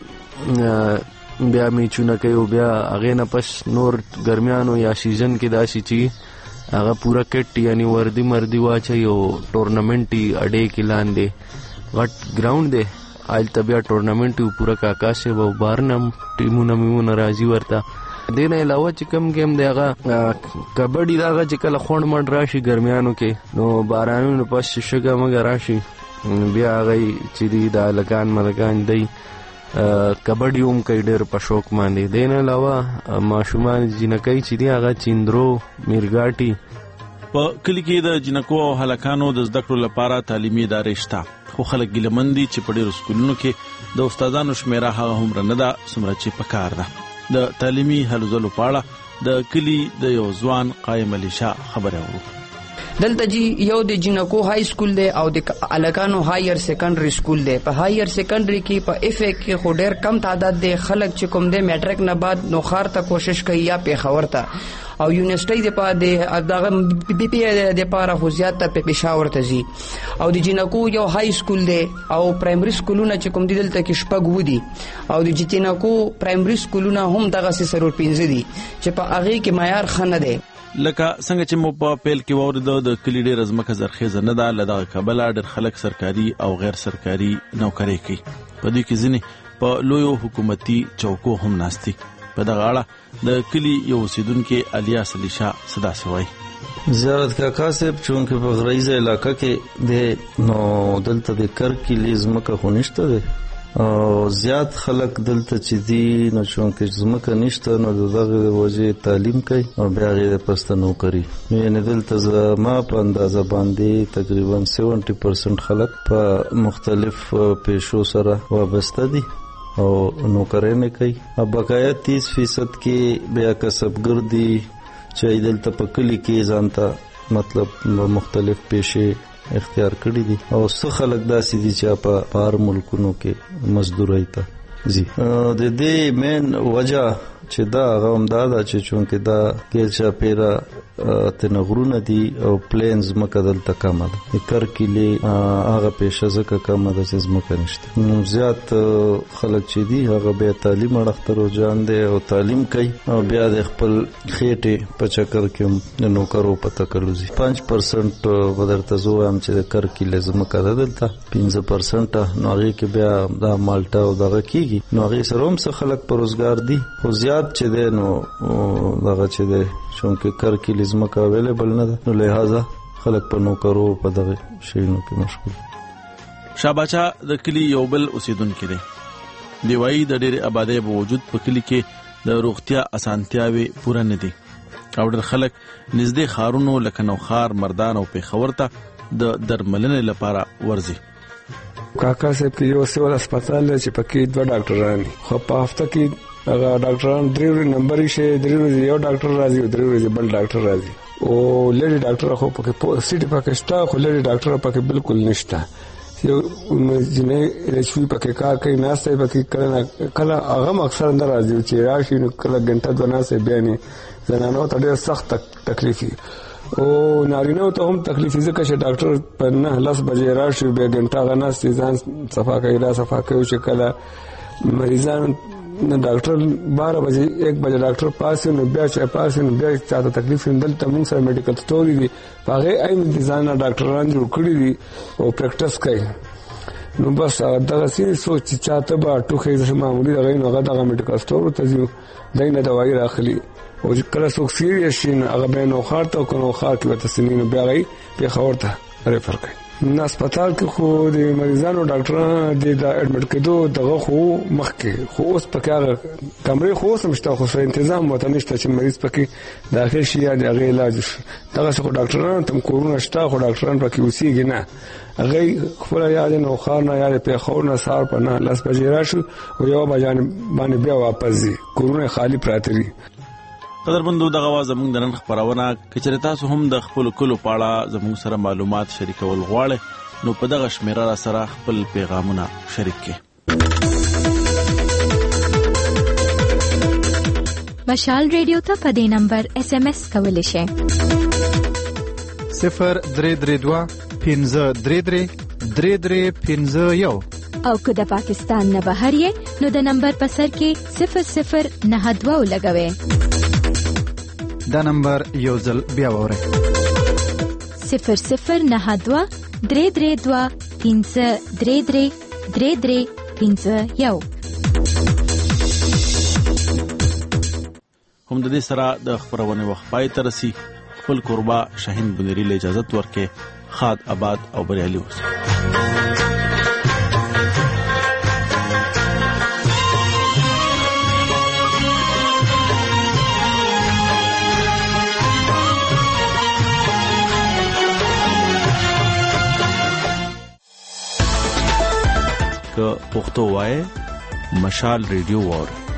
[SPEAKER 3] بیا میچونه کوي او بیا هغه نه پس نور ګرمیانو یا سیزن کې داسي چی هغه پورا کټ یعنی وردی واچي او ټورنمنټي اډې کې لاندې غټ ګراوند دی آلته بیا ټورنمنټ پورا کاکاسه و بارنم ټیمونه راځي ورته دینه علاوه چې کم گیم دی هغه کبډي دا چې کله خوند مند راشي ګرمیانو کې نو بارانونو پس شګه مګ راشي بیا هغه چې دی د لکان دی کبډي هم کوي ډېر په شوق باندې دینه علاوه ماشومان جنکۍ چې دی هغه چیندرو میرګاټي
[SPEAKER 19] په کلی کې د جنکو او هلکانو د زده کړو لپاره تعلیمي ادارې شته خو خلک ګیلمن دي چې په ډېرو سکولونو کې د استادانو شمیره هغه هم نه ده څومره چې پکار ده د تعلیمي هلو ځلو په اړه د کلی د یو ځوان قایم علي شاه خبره ورو
[SPEAKER 13] دلته جی یو د جنکو های سکول دی او د الکانو هایر سیکنډري سکول دی په هایر سیکنډري کې په اف ای کې خو ډېر کم تعداد دی خلک چې کوم دی میټریک نه بعد نوخار ته کوشش کوي یا پیښور ته او یونیورسيټي د پاره دغه بي پي د پاره خو زیات په پېښور ته ځي او د جنکو یو های سکول دی او پرایمري سکولونه چې کوم دي دلته کې شپږ ودی او د جنکو پرایمري سکولونه هم دغه سره 15 دي چې په هغه کې معیار خنه دی
[SPEAKER 19] لکه څنګه چې مو په پیل کې وورد د کلی ډېر ازمکه زرخیزه نه ده لدغه کابل ډېر خلک سرکاري او غیر سرکاري نوکری کوي په دې کې ځینې په لویو حکومتي چوکو هم ناستي په دغه اړه د کلی یو اوسیدونکو الیاس علي شاه صدا سوای
[SPEAKER 14] زیارت کاکا صاحب چونکه په غریزه علاقہ کې د نو دلته د کر کې لیزمکه خونشته ده او زیات خلک دلته چې دي نو چونکه زمکه نشته نو دغه وجه تعلیم کوي او بیا غیر پسته نوکری یعنی دلته ما په اندازه باندې تقریبا 70% خلک په مختلف پیشو سره وابسته دي او نوکرانه کوي او بقایا 30% کې بیا کسبګر دي چې دلته په کلی کې ځانته مطلب مختلف پیشه اختیار کړی دي او څه خلک داسې دي چې په بهر ملکونو کې مزدوري ته ځي د دې مین وجہ چې دا غوم دا چې چونکه دا ګلچا پیرا تنغرونه دي او پلینز مکه دلته کم ده کر کلی هغه پیشه زکه کم ده چې مکه نشته نو زیات خلک چې دي هغه به تعلیم اړخترو جان دي او تعلیم کوي او بیا د خپل خېټه په چکر کې نوکرو پته کلوزي 5% بدرته زو هم چې کر کلی زمکه ده دلته 15% نو هغه کې بیا دا مالټا او دغه کیږي نو هغه سره هم څه خلک په روزګار دي خو زیات چې ده نو دغه چې ده چونکه کر کې لزمکه اویلیبل نه ده نو لہذا خلک په نوکرو په دغه شینو کې مشغول
[SPEAKER 19] شاباچا د کلی یو بل اوسیدونکو دی دیوای د ډېر آبادی په وجود په کلی کې د روغتیا اسانتیاوي پوره نه دي او ډېر خلک نږدې خارونو لکه نوخار مردان او پیښور ته د درملنې لپاره ورځي
[SPEAKER 15] کاکا صاحب کې یو سیول هسپتال چې پکې 2 ډاکټران خو په هفته کې هغه ډاکټران 3 نمبر شي 3 ورځې یو ډاکټر راځي 3 ورځې بل ډاکټر راځي او لیډي ډاکټر خو پکې سټي پکې شته خو لیډي ډاکټر پکې بالکل نشته یو جنې رچوي پکې کار کوي ناسته پکې کله هغه اکثر نه راځي چې راشي نو کله غنټه دوه ناسه بیانې زنانو ته ډېر سخت تکلیف او نارینه ته هم تکلیف ځکه چې ډاکټر په 9:10 بجې راشي به غنټه غناسته ځان صفا کوي را صفا کوي چې کله مریضان ډاکټر 12 بجې 1 بجې ډاکټر پاسه نو بیا چې پاسه نو بیا چاته تکلیف اندل تمون سره میډیکل سٹوري دي هغه ایم ډیزاینر ډاکټران جوړ کړی دي او پریکټس کوي نو بس دا سری سوچ چې چاته به ټوخه معمولی دغه نو هغه میډیکل سٹور ته ځي دینه دوايي راخلي او کله څوک سیریس شي هغه به نو خاطر کو خاطر کې تسنین بیا غي په خبر ته ریفر کوي نو هسپتال کې خو د مریضانو ډاکټرانو د اډمټ کېدو دغه خو مخکې خو اوس پکې کمرې خو سمشته خو تنظیم وته نشته چې مریض پکې داخل شي یا د علاج دغه څو ډاکټرانو تم کورونه شته خو ډاکټران پکې اوسېږي نه هغه خپل یاد نه خارنه یا په خورنه سار په 9:10 بجې راشي او یو باندې بیا واپس ځي کورونه خالی پراته دي
[SPEAKER 19] قدرمندو دغه واز زموږ د نن خبرونه کچره تاسو هم د خپل کلو پاړه زموږ سره معلومات شریکول غواړئ نو په دغه شمیره سره خپل پیغامونه شریک کړئ
[SPEAKER 16] مشال ریډیو ته په دې نمبر SMS کولی شئ
[SPEAKER 2] 0332 533 3351
[SPEAKER 10] او که د پاکستان نه بهر یې نو د نمبر په سر کې 0092 لګوي.
[SPEAKER 2] دا نمبر یو ځل بیا وره
[SPEAKER 10] 0092 332 533 3351.
[SPEAKER 19] هم د دې سره د خبرونه وخت پای ته رسي. خپل قربا شاهین بنيري له اجازه ورکې. خاد آباد او بریالي اوسئ. که پښتو وای مشال ریډیو وور